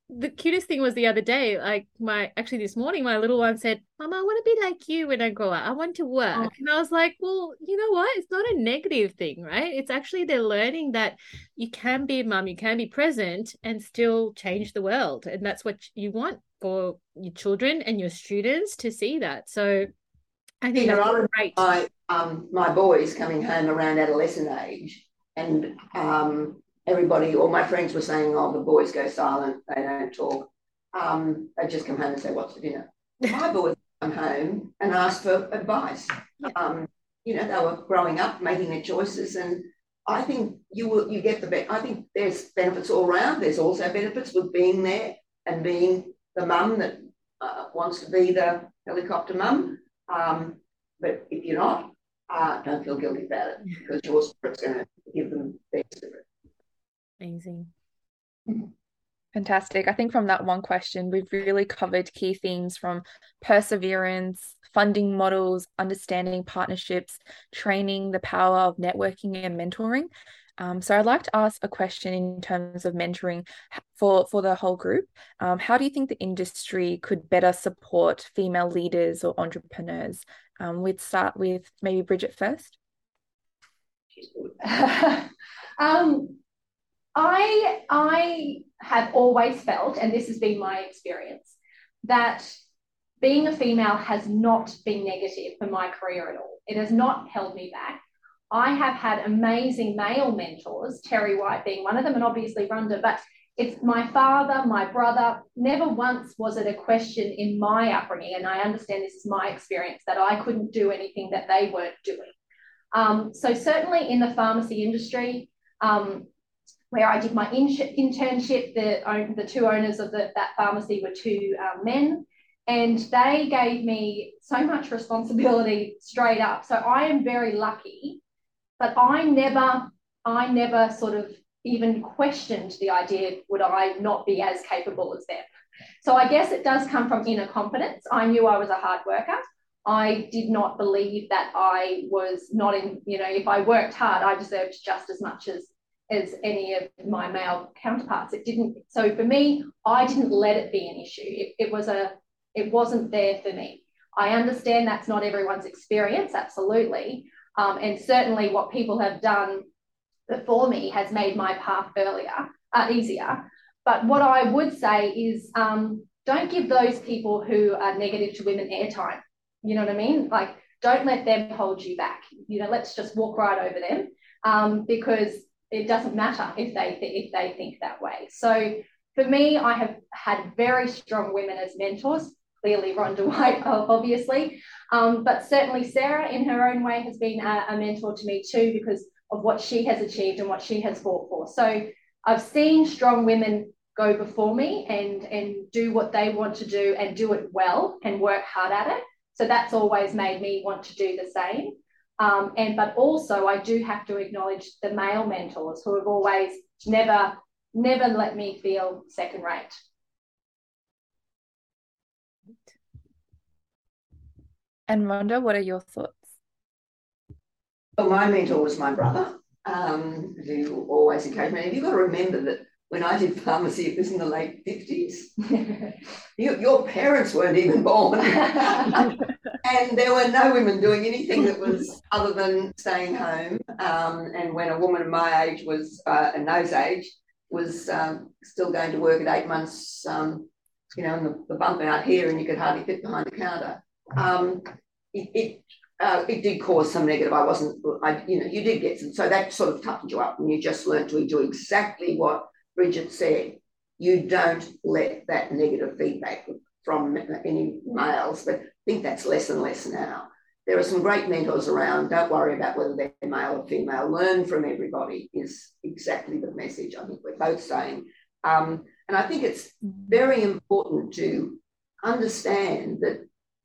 S3: the cutest thing was the other day, like this morning, my little one said, Mama, I want to be like you when I grow up. I want to work.
S6: Oh.
S3: And I was like, well, you know what? It's not a negative thing, right? It's actually they're learning that you can be a mum, you can be present and still change the world. And that's what you want for your children and your students to see that. So I think that's great.
S5: My boys coming home around adolescent age, and everybody, all my friends were saying, oh, the boys go silent, they don't talk. They just come home and say, what's for dinner? My boys come home and ask for advice. They were growing up, making their choices, and I think you get I think there's benefits all around. There's also benefits with being there and being the mum that wants to be the helicopter mum. But if you're not, don't feel guilty about it, because your spirit's going to give them their spirit.
S3: Amazing.
S1: Fantastic. I think from that one question, we've really covered key themes from perseverance, funding models, understanding partnerships, training, the power of networking and mentoring. So I'd like to ask a question in terms of mentoring for the whole group. How do you think the industry could better support female leaders or entrepreneurs? We'd start with maybe Bridget first.
S6: I have always felt, and this has been my experience, that being a female has not been negative for my career at all. It has not held me back. I have had amazing male mentors, Terry White being one of them, and obviously Rhonda, but it's my father, my brother. Never once was it a question in my upbringing, and I understand this is my experience, that I couldn't do anything that they weren't doing. So certainly in the pharmacy industry, where I did my internship, the two owners of that pharmacy were two men, and they gave me so much responsibility straight up. So I am very lucky, but I never sort of even questioned the idea, would I not be as capable as them? So I guess it does come from inner confidence. I knew I was a hard worker. I did not believe that I was not if I worked hard, I deserved just as much as any of my male counterparts. It didn't. So for me, I didn't let it be an issue. It wasn't there for me. I understand that's not everyone's experience, absolutely. And certainly what people have done before me has made my path easier. But what I would say is don't give those people who are negative to women airtime. You know what I mean? Like, don't let them hold you back. Let's just walk right over them, because it doesn't matter if they think that way. So for me, I have had very strong women as mentors, clearly Rhonda White, obviously, but certainly Sarah in her own way has been a mentor to me too, because of what she has achieved and what she has fought for. So I've seen strong women go before me and do what they want to do and do it well and work hard at it. So that's always made me want to do the same. But also I do have to acknowledge the male mentors who have always never let me feel second rate.
S1: And Rhonda, what are your thoughts?
S5: Well, my mentor was my brother, who always encouraged me. And you've got to remember that when I did pharmacy, it was in the late 50s. Your parents weren't even born. And there were no women doing anything that was other than staying home. And when a woman of my age and those age, was still going to work at 8 months, and the bump out here, and you could hardly fit behind the counter. It did cause some negative. You did get some, so that sort of toughened you up, and you just learned to do exactly what Bridget said. You don't let that negative feedback from any males, but I think that's less and less now. There are some great mentors around. Don't worry about whether they're male or female. Learn from everybody is exactly the message I think we're both saying. And I think it's very important to understand that,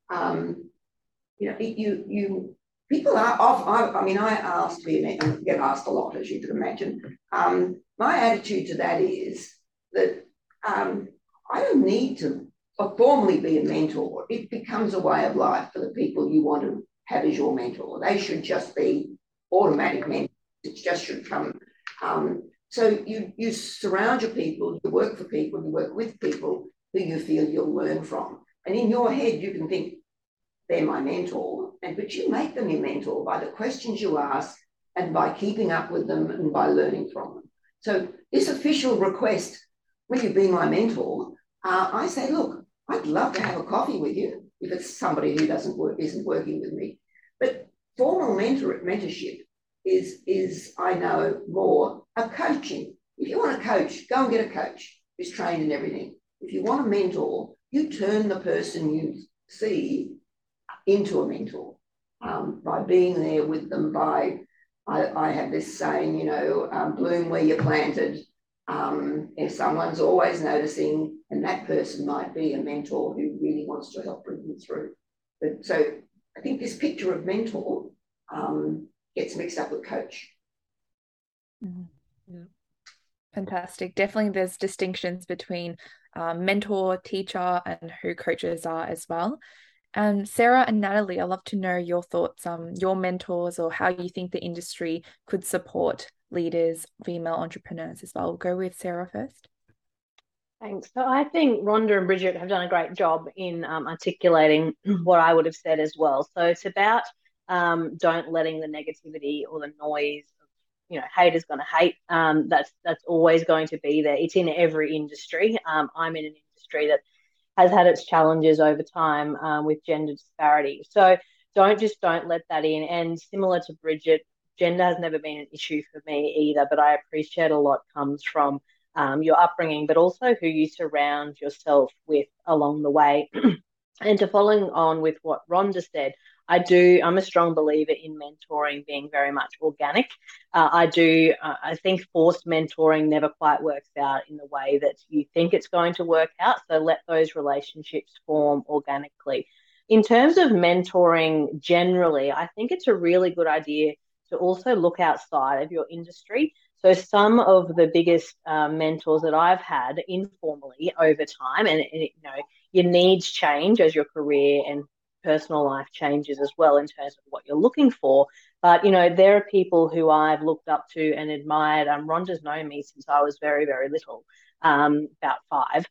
S5: people are off. I get asked a lot, as you could imagine. My attitude to that is that I don't need to formally be a mentor. It becomes a way of life for the people you want to have as your mentor. They should just be automatic mentors. It just should come. So you surround your people, you work for people, you work with people who you feel you'll learn from. And in your head, you can think, they're my mentor, but you make them your mentor by the questions you ask and by keeping up with them and by learning from them. So this official request, will you be my mentor? I say, look, I'd love to have a coffee with you if it's somebody who isn't working with me. But formal mentorship is I know more of coaching. If you want a coach, go and get a coach who's trained in everything. If you want a mentor, you turn the person you see into a mentor by being there with them. I have this saying, bloom where you're planted. If someone's always noticing, and that person might be a mentor who really wants to help bring them through. So I think this picture of mentor gets mixed up with coach.
S1: Yeah. Fantastic. Definitely there's distinctions between mentor, teacher, and who coaches are as well. And Sarah and Natalie, I'd love to know your thoughts, your mentors, or how you think the industry could support leaders, female entrepreneurs as well. We'll go with Sarah first.
S4: Thanks. So I think Rhonda and Bridget have done a great job in articulating what I would have said as well. So it's about don't letting the negativity or the noise of, haters going to hate. That's always going to be there. It's in every industry. I'm in an industry that has had its challenges over time with gender disparity. So don't let that in. And similar to Bridget, gender has never been an issue for me either, but I appreciate a lot comes from your upbringing, but also who you surround yourself with along the way. And to following on with what Rhonda said, I'm a strong believer in mentoring being very much organic. I think forced mentoring never quite works out in the way that you think it's going to work out. So let those relationships form organically. In terms of mentoring generally, I think it's a really good idea to also look outside of your industry. So some of the biggest mentors that I've had informally over time, and your needs change as your career and personal life changes as well in terms of what you're looking for. But, there are people who I've looked up to and admired. Rhonda's known me since I was very, very little, about 5.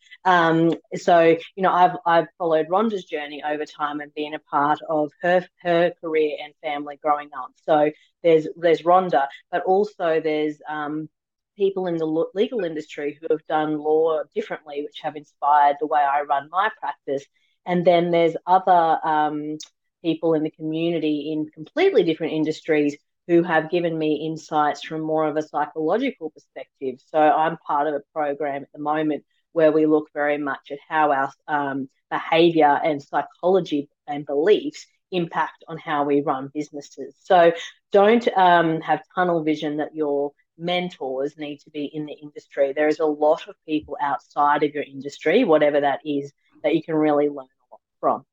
S4: So, I've followed Rhonda's journey over time and been a part of her career and family growing up. So there's Rhonda, but also there's people in the legal industry who have done law differently, which have inspired the way I run my practice. And then there's other people in the community in completely different industries who have given me insights from more of a psychological perspective. So I'm part of a program at the moment where we look very much at how our behaviour and psychology and beliefs impact on how we run businesses. So don't have tunnel vision that your mentors need to be in the industry. There is a lot of people outside of your industry, whatever that is, that you can really learn a lot from.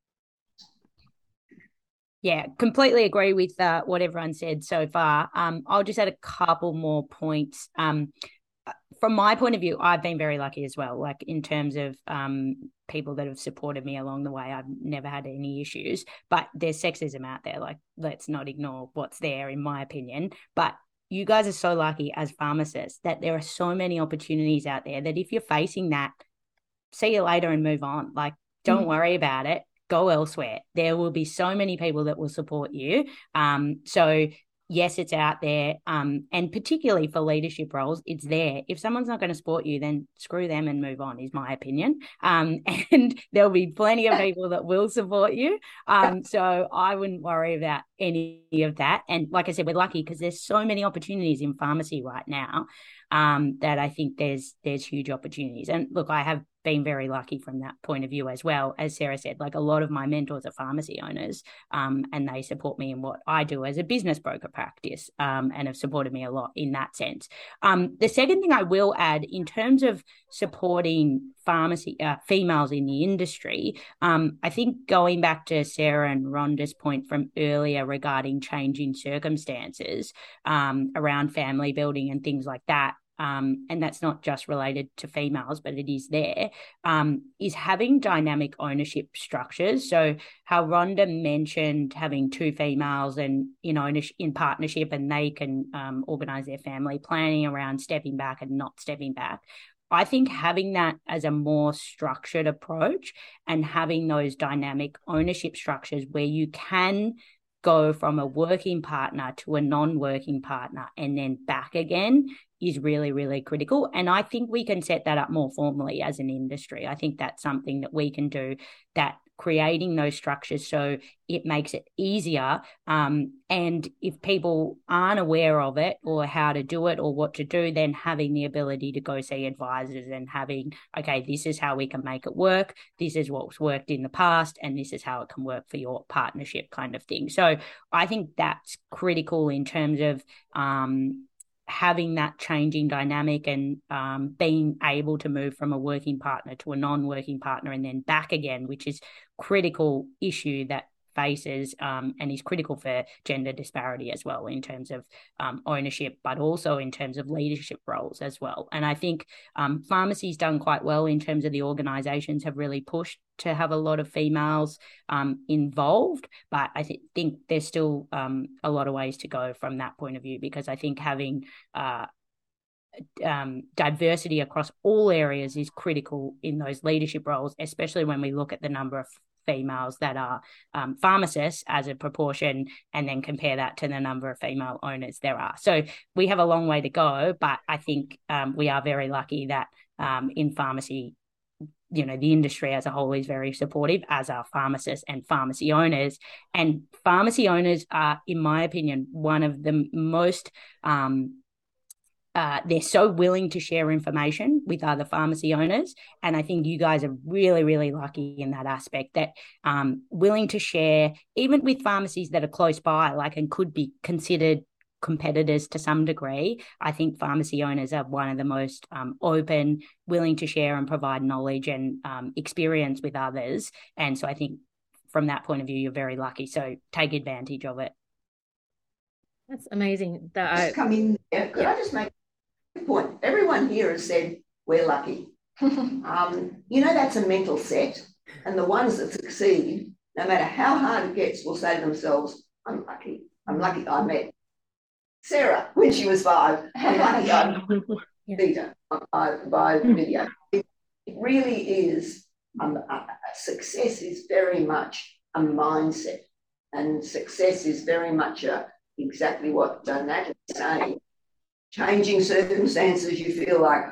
S2: Yeah, completely agree with what everyone said so far. I'll just add a couple more points. From my point of view, I've been very lucky as well. Like in terms of people that have supported me along the way, I've never had any issues. But there's sexism out there. Like, let's not ignore what's there, in my opinion. But you guys are so lucky as pharmacists that there are so many opportunities out there that if you're facing that, see you later and move on. Like, don't worry about it. Go elsewhere. There will be so many people that will support you. So yes, it's out there. And particularly for leadership roles, it's there. If someone's not going to support you, then screw them and move on, is my opinion. And there'll be plenty of people that will support you. So I wouldn't worry about any of that. And like I said, we're lucky because there's so many opportunities in pharmacy right now that I think there's huge opportunities. And look, I have been very lucky from that point of view as well. As Sarah said, like a lot of my mentors are pharmacy owners and they support me in what I do as a business broker practice and have supported me a lot in that sense. The second thing I will add in terms of supporting pharmacy females in the industry, I think going back to Sarah and Rhonda's point from earlier regarding changing circumstances around family building and things like that, and that's not just related to females, but it is there, is having dynamic ownership structures. So how Rhonda mentioned having two females and in partnership, and they can organise their family planning around stepping back and not stepping back. I think having that as a more structured approach and having those dynamic ownership structures where you can go from a working partner to a non-working partner and then back again is really, really critical. And I think we can set that up more formally as an industry. I think that's something that we can do, that creating those structures so it makes it easier. And if people aren't aware of it or how to do it or what to do, then having the ability to go see advisors and having, okay, this is how we can make it work. This is what's worked in the past, and this is how it can work for your partnership kind of thing. So I think that's critical in terms of having that changing dynamic and being able to move from a working partner to a non-working partner and then back again, which is critical issue that faces and is critical for gender disparity as well in terms of ownership, but also in terms of leadership roles as well. And I think pharmacy's done quite well in terms of the organisations have really pushed to have a lot of females involved, but I think there's still a lot of ways to go from that point of view, because I think having diversity across all areas is critical in those leadership roles, especially when we look at the number of females that are pharmacists as a proportion and then compare that to the number of female owners there are. So we have a long way to go, but I think we are very lucky that in pharmacy, the industry as a whole is very supportive, as are pharmacists and pharmacy owners. And pharmacy owners are, in my opinion, one of the most they're so willing to share information with other pharmacy owners. And I think you guys are really, really lucky in that aspect, that willing to share, even with pharmacies that are close by, and could be considered competitors to some degree. I think pharmacy owners are one of the most open, willing to share and provide knowledge and experience with others. And so I think from that point of view, you're very lucky. So take advantage of it.
S3: That's amazing.
S5: Just come in there. Could I just make a point? Everyone here has said we're lucky. That's a mental set. And the ones that succeed, no matter how hard it gets, will say to themselves, I'm lucky. I'm lucky I met Sarah when she was 5. I'm lucky I beat her by video. It really is. Success is very much a mindset, and success is very much exactly what Nat is saying. Changing circumstances, you feel like,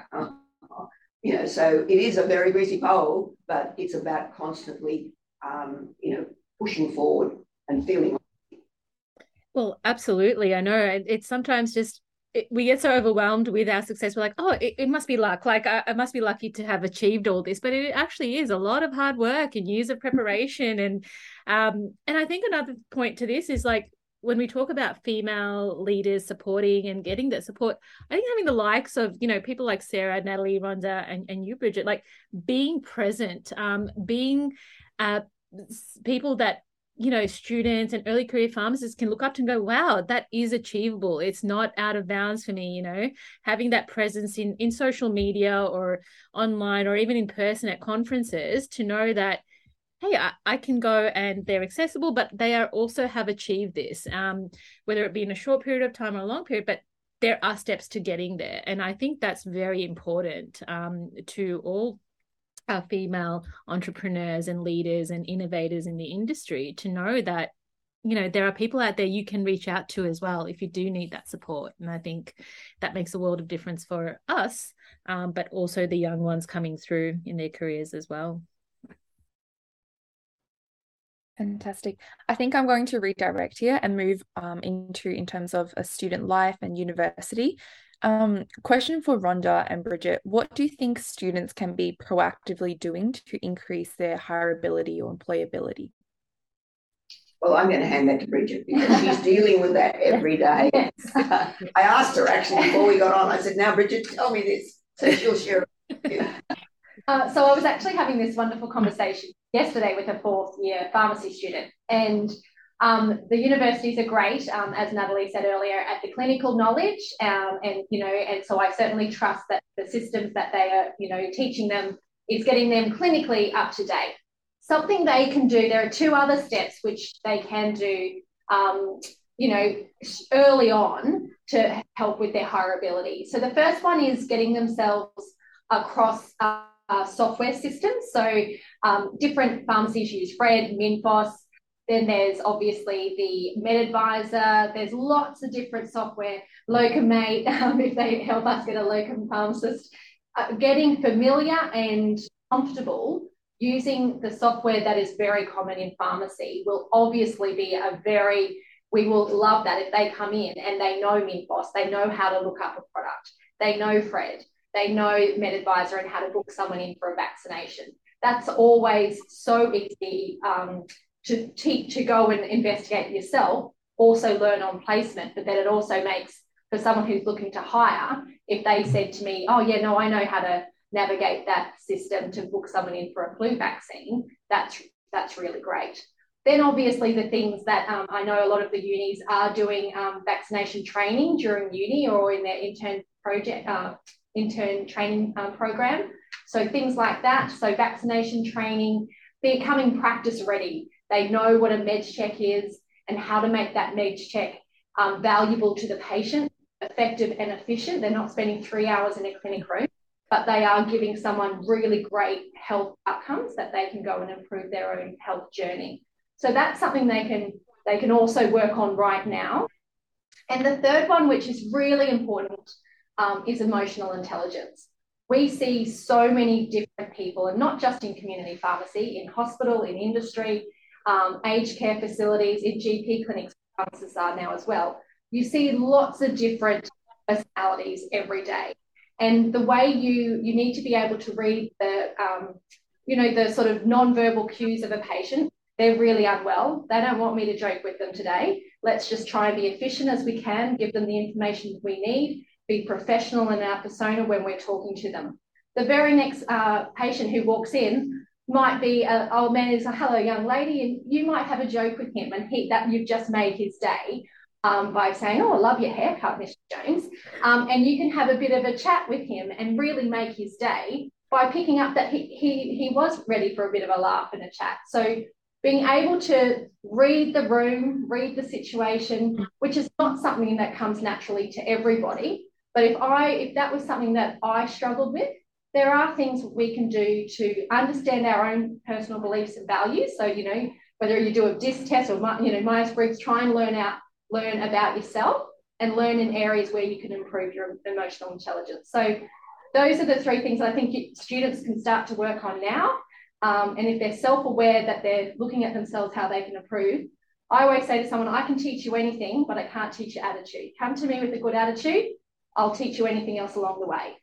S5: so it is a very greasy pole, but it's about constantly, pushing forward and feeling.
S3: Well, absolutely. I know it's sometimes we get so overwhelmed with our success. We're like, oh, it must be luck. I must be lucky to have achieved all this, but it actually is a lot of hard work and years of preparation. And I think another point to this is when we talk about female leaders supporting and getting that support, I think having the likes of, people like Sarah, Natalie, Rhonda, and you, Bridget, being present, being people that, students and early career pharmacists can look up to and go, wow, that is achievable. It's not out of bounds for me, having that presence in social media or online or even in person at conferences to know that, hey, I can go and they're accessible, but they are also have achieved this, whether it be in a short period of time or a long period, but there are steps to getting there. And I think that's very important to all our female entrepreneurs and leaders and innovators in the industry to know that, there are people out there you can reach out to as well if you do need that support. And I think that makes a world of difference for us, but also the young ones coming through in their careers as well.
S1: Fantastic. I think I'm going to redirect here and move in terms of a student life and university. Question for Rhonda and Bridget. What do you think students can be proactively doing to increase their hireability or employability?
S5: Well, I'm going to hand that to Bridget because she's dealing with that every day. I asked her actually before we got on. I said, now, Bridget, tell me this. So she'll share it.
S6: So I was actually having this wonderful conversation yesterday with a 4th year pharmacy student, and The universities are great, as Natalie said earlier, at the clinical knowledge, and so I certainly trust that the systems that they are, teaching them is getting them clinically up to date. Something they can do, there are 2 other steps which they can do, early on to help with their hireability. So the first one is getting themselves across software systems. So different pharmacies use Fred, Minfos. Then there's obviously the MedAdvisor. There's lots of different software. Locumate, if they help us get a locum pharmacist. Getting familiar and comfortable using the software that is very common in pharmacy will obviously be we will love that if they come in and they know Minfos, they know how to look up a product, they know Fred, they know MedAdvisor and how to book someone in for a vaccination. That's always so easy to go and investigate yourself, also learn on placement, but then it also makes, for someone who's looking to hire, if they said to me, oh yeah, no, I know how to navigate that system to book someone in for a flu vaccine, that's really great. Then obviously the things that I know a lot of the unis are doing vaccination training during uni or in their intern training program. So things like that. So vaccination training, becoming practice ready. They know what a meds check is and how to make that meds check valuable to the patient, effective and efficient. They're not spending 3 hours in a clinic room, but they are giving someone really great health outcomes that they can go and improve their own health journey. So that's something they can also work on right now. And the third one, which is really important, is emotional intelligence. We see so many different people, and not just in community pharmacy, in hospital, in industry, aged care facilities, in GP clinics, pharmacists are now as well. You see lots of different personalities every day. And the way you need to be able to read the sort of non-verbal cues of a patient. They're really unwell. They don't want me to joke with them today. Let's just try and be efficient as we can, give them the information we need, be professional in our persona when we're talking to them. The very next patient who walks in might be an old man who's a hello young lady, and you might have a joke with him, and that you've just made his day by saying, oh, I love your haircut, Mr. Jones. And you can have a bit of a chat with him and really make his day by picking up that he was ready for a bit of a laugh and a chat. So being able to read the room, read the situation, which is not something that comes naturally to everybody. But if that was something that I struggled with, there are things we can do to understand our own personal beliefs and values. So, whether you do a DISC test or, Myers-Briggs, try and learn about yourself and learn in areas where you can improve your emotional intelligence. So those are the 3 things I think students can start to work on now. And if they're self-aware that they're looking at themselves, how they can improve, I always say to someone, I can teach you anything, but I can't teach you attitude. Come to me with a good attitude. I'll teach you anything else along the way.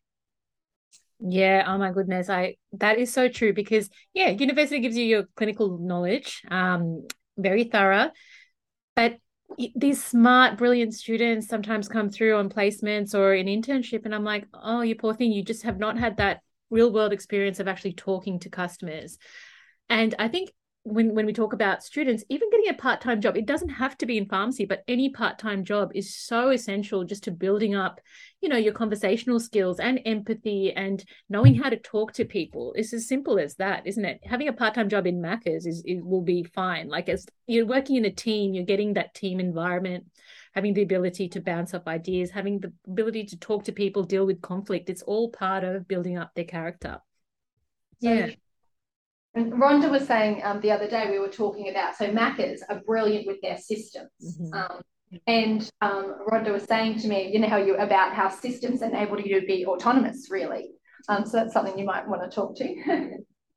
S3: Yeah, oh my goodness. That is so true because, university gives you your clinical knowledge, very thorough, but these smart, brilliant students sometimes come through on placements or in internship, and I'm like, oh, you poor thing, you just have not had that real world experience of actually talking to customers. And I think when we talk about students, even getting a part-time job, it doesn't have to be in pharmacy, but any part-time job is so essential just to building up, your conversational skills and empathy and knowing how to talk to people. It's as simple as that, isn't it? Having a part-time job in Macca's will be fine. Like, as you're working in a team, you're getting that team environment, having the ability to bounce off ideas, having the ability to talk to people, deal with conflict. It's all part of building up their character. Yeah.
S6: And Rhonda was saying the other day, we were talking about, so Macca's are brilliant with their systems. Mm-hmm. And Rhonda was saying to me, about how systems enable you to be autonomous, really. So that's something you might want to talk to.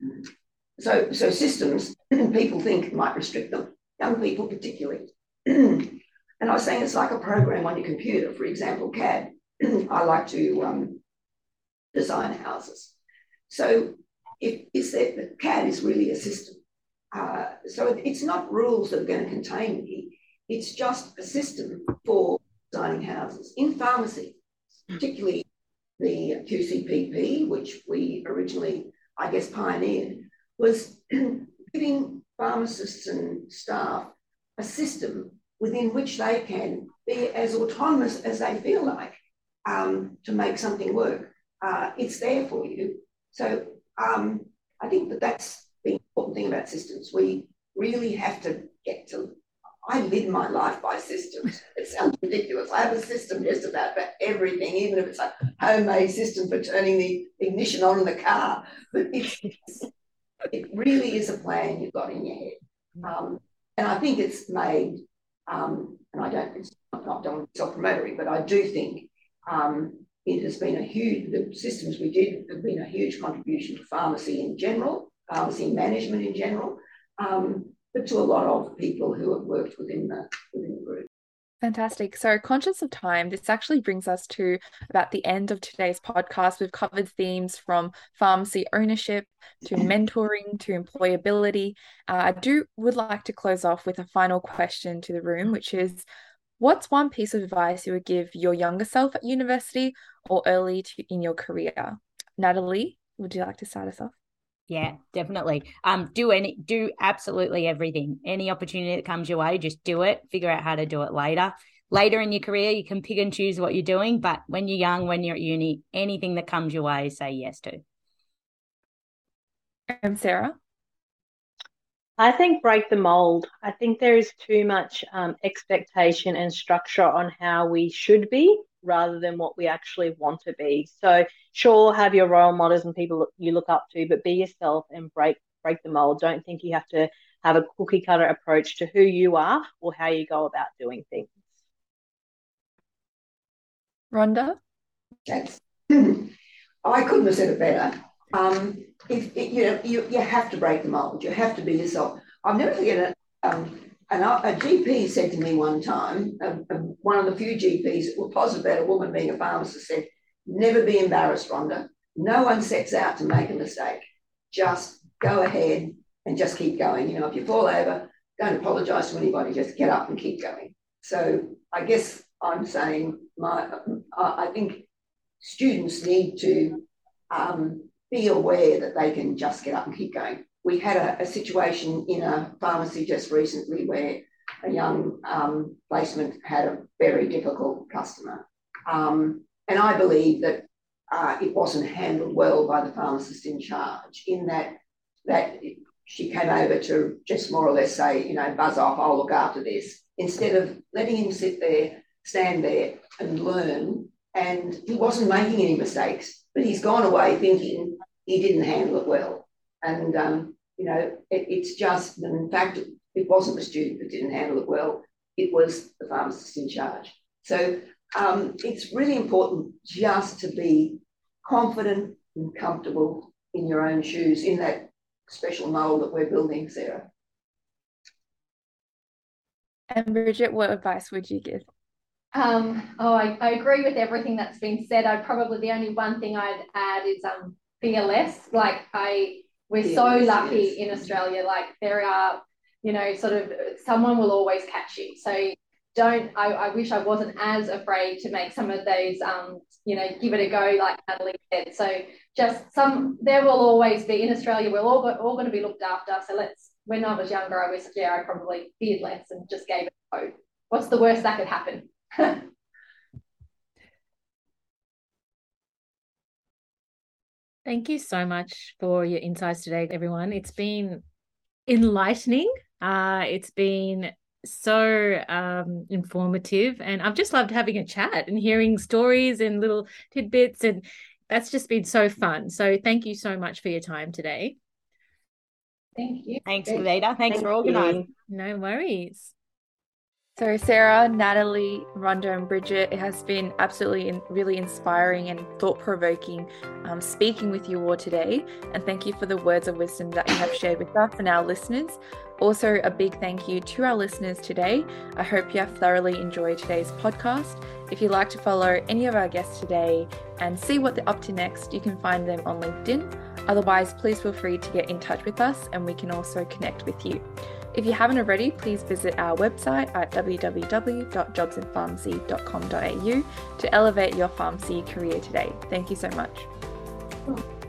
S5: So systems, people think might restrict them, young people particularly. And I was saying it's like a program on your computer, for example, CAD. I like to design houses. So the CAD is really a system. So it's not rules that are going to contain me. It's just a system for designing houses. In pharmacy, particularly the QCPP, which we originally, I guess, pioneered, was giving pharmacists and staff a system within which they can be as autonomous as they feel like to make something work. It's there for you. So I think that that's the important thing about systems. We really have to get to, I live my life by systems. It sounds ridiculous. I have a system just about for everything, even if it's a homemade system for turning the ignition on in the car. But it really is a plan you've got in your head. And I think it's made, and I don't want to be self-promotory, but I do think it has been the systems we did have been a huge contribution to pharmacy in general, pharmacy management in general, but to a lot of people who have worked within the group.
S1: Fantastic. So, conscious of time, this actually brings us to about the end of today's podcast. We've covered themes from pharmacy ownership to mentoring to employability. I would like to close off with a final question to the room, which is, what's one piece of advice you would give your younger self at university or early in your career? Natalie, would you like to start us off?
S2: Yeah, definitely. Do absolutely everything. Any opportunity that comes your way, just do it. Figure out how to do it later. Later in your career, you can pick and choose what you're doing, but when you're young, when you're at uni, anything that comes your way, say yes to.
S1: And Sarah?
S4: I think break the mold. I think there is too much expectation and structure on how we should be rather than what we actually want to be. So sure, have your role models and people you look up to, but be yourself and break the mold. Don't think you have to have a cookie cutter approach to who you are or how you go about doing things.
S1: Rhonda?
S5: That's, I couldn't have said it better. You have to break the mold. You have to be yourself. I'll never forget it. A GP said to me one time, one of the few GPs that were positive about a woman being a pharmacist, said, never be embarrassed, Rhonda. No one sets out to make a mistake. Just go ahead and just keep going. You know, if you fall over, don't apologise to anybody, just get up and keep going. So I guess I'm saying I think students need to be aware that they can just get up and keep going. We had a situation in a pharmacy just recently where a young placement had a very difficult customer. And I believe that it wasn't handled well by the pharmacist in charge, in that she came over to just more or less say, you know, buzz off, I'll look after this, instead of letting him stand there and learn. And he wasn't making any mistakes, but he's gone away thinking he didn't handle it well. And, you know, it's just, in fact, it wasn't the student that didn't handle it well. It was the pharmacist in charge. So it's really important just to be confident and comfortable in your own shoes, in that special mould that we're building, Sarah.
S1: And Bridget, what advice would you give?
S6: I agree with everything that's been said. The only one thing I'd add is fearless. We're so lucky in Australia. Like, there are, you know, sort of someone will always catch you. So I wish I wasn't as afraid to make some of those, you know, give it a go, like Natalie said. So there will always be, in Australia, we're all going to be looked after. So when I was younger, I probably feared less and just gave it a go. What's the worst that could happen?
S3: Thank you so much for your insights today, everyone. It's been enlightening. It's been so informative, and I've just loved having a chat and hearing stories and little tidbits, and that's just been so fun. So thank you so much for your time today.
S6: Thank you.
S2: Thanks, Kavita. Thanks for organising.
S3: No worries.
S1: So Sarah, Natalie, Rhonda and Bridget, it has been absolutely really inspiring and thought-provoking speaking with you all today. And thank you for the words of wisdom that you have shared with us and our listeners. Also, a big thank you to our listeners today. I hope you have thoroughly enjoyed today's podcast. If you'd like to follow any of our guests today and see what they're up to next, you can find them on LinkedIn. Otherwise, please feel free to get in touch with us and we can also connect with you. If you haven't already, please visit our website at www.jobsinpharmacy.com.au to elevate your pharmacy career today. Thank you so much.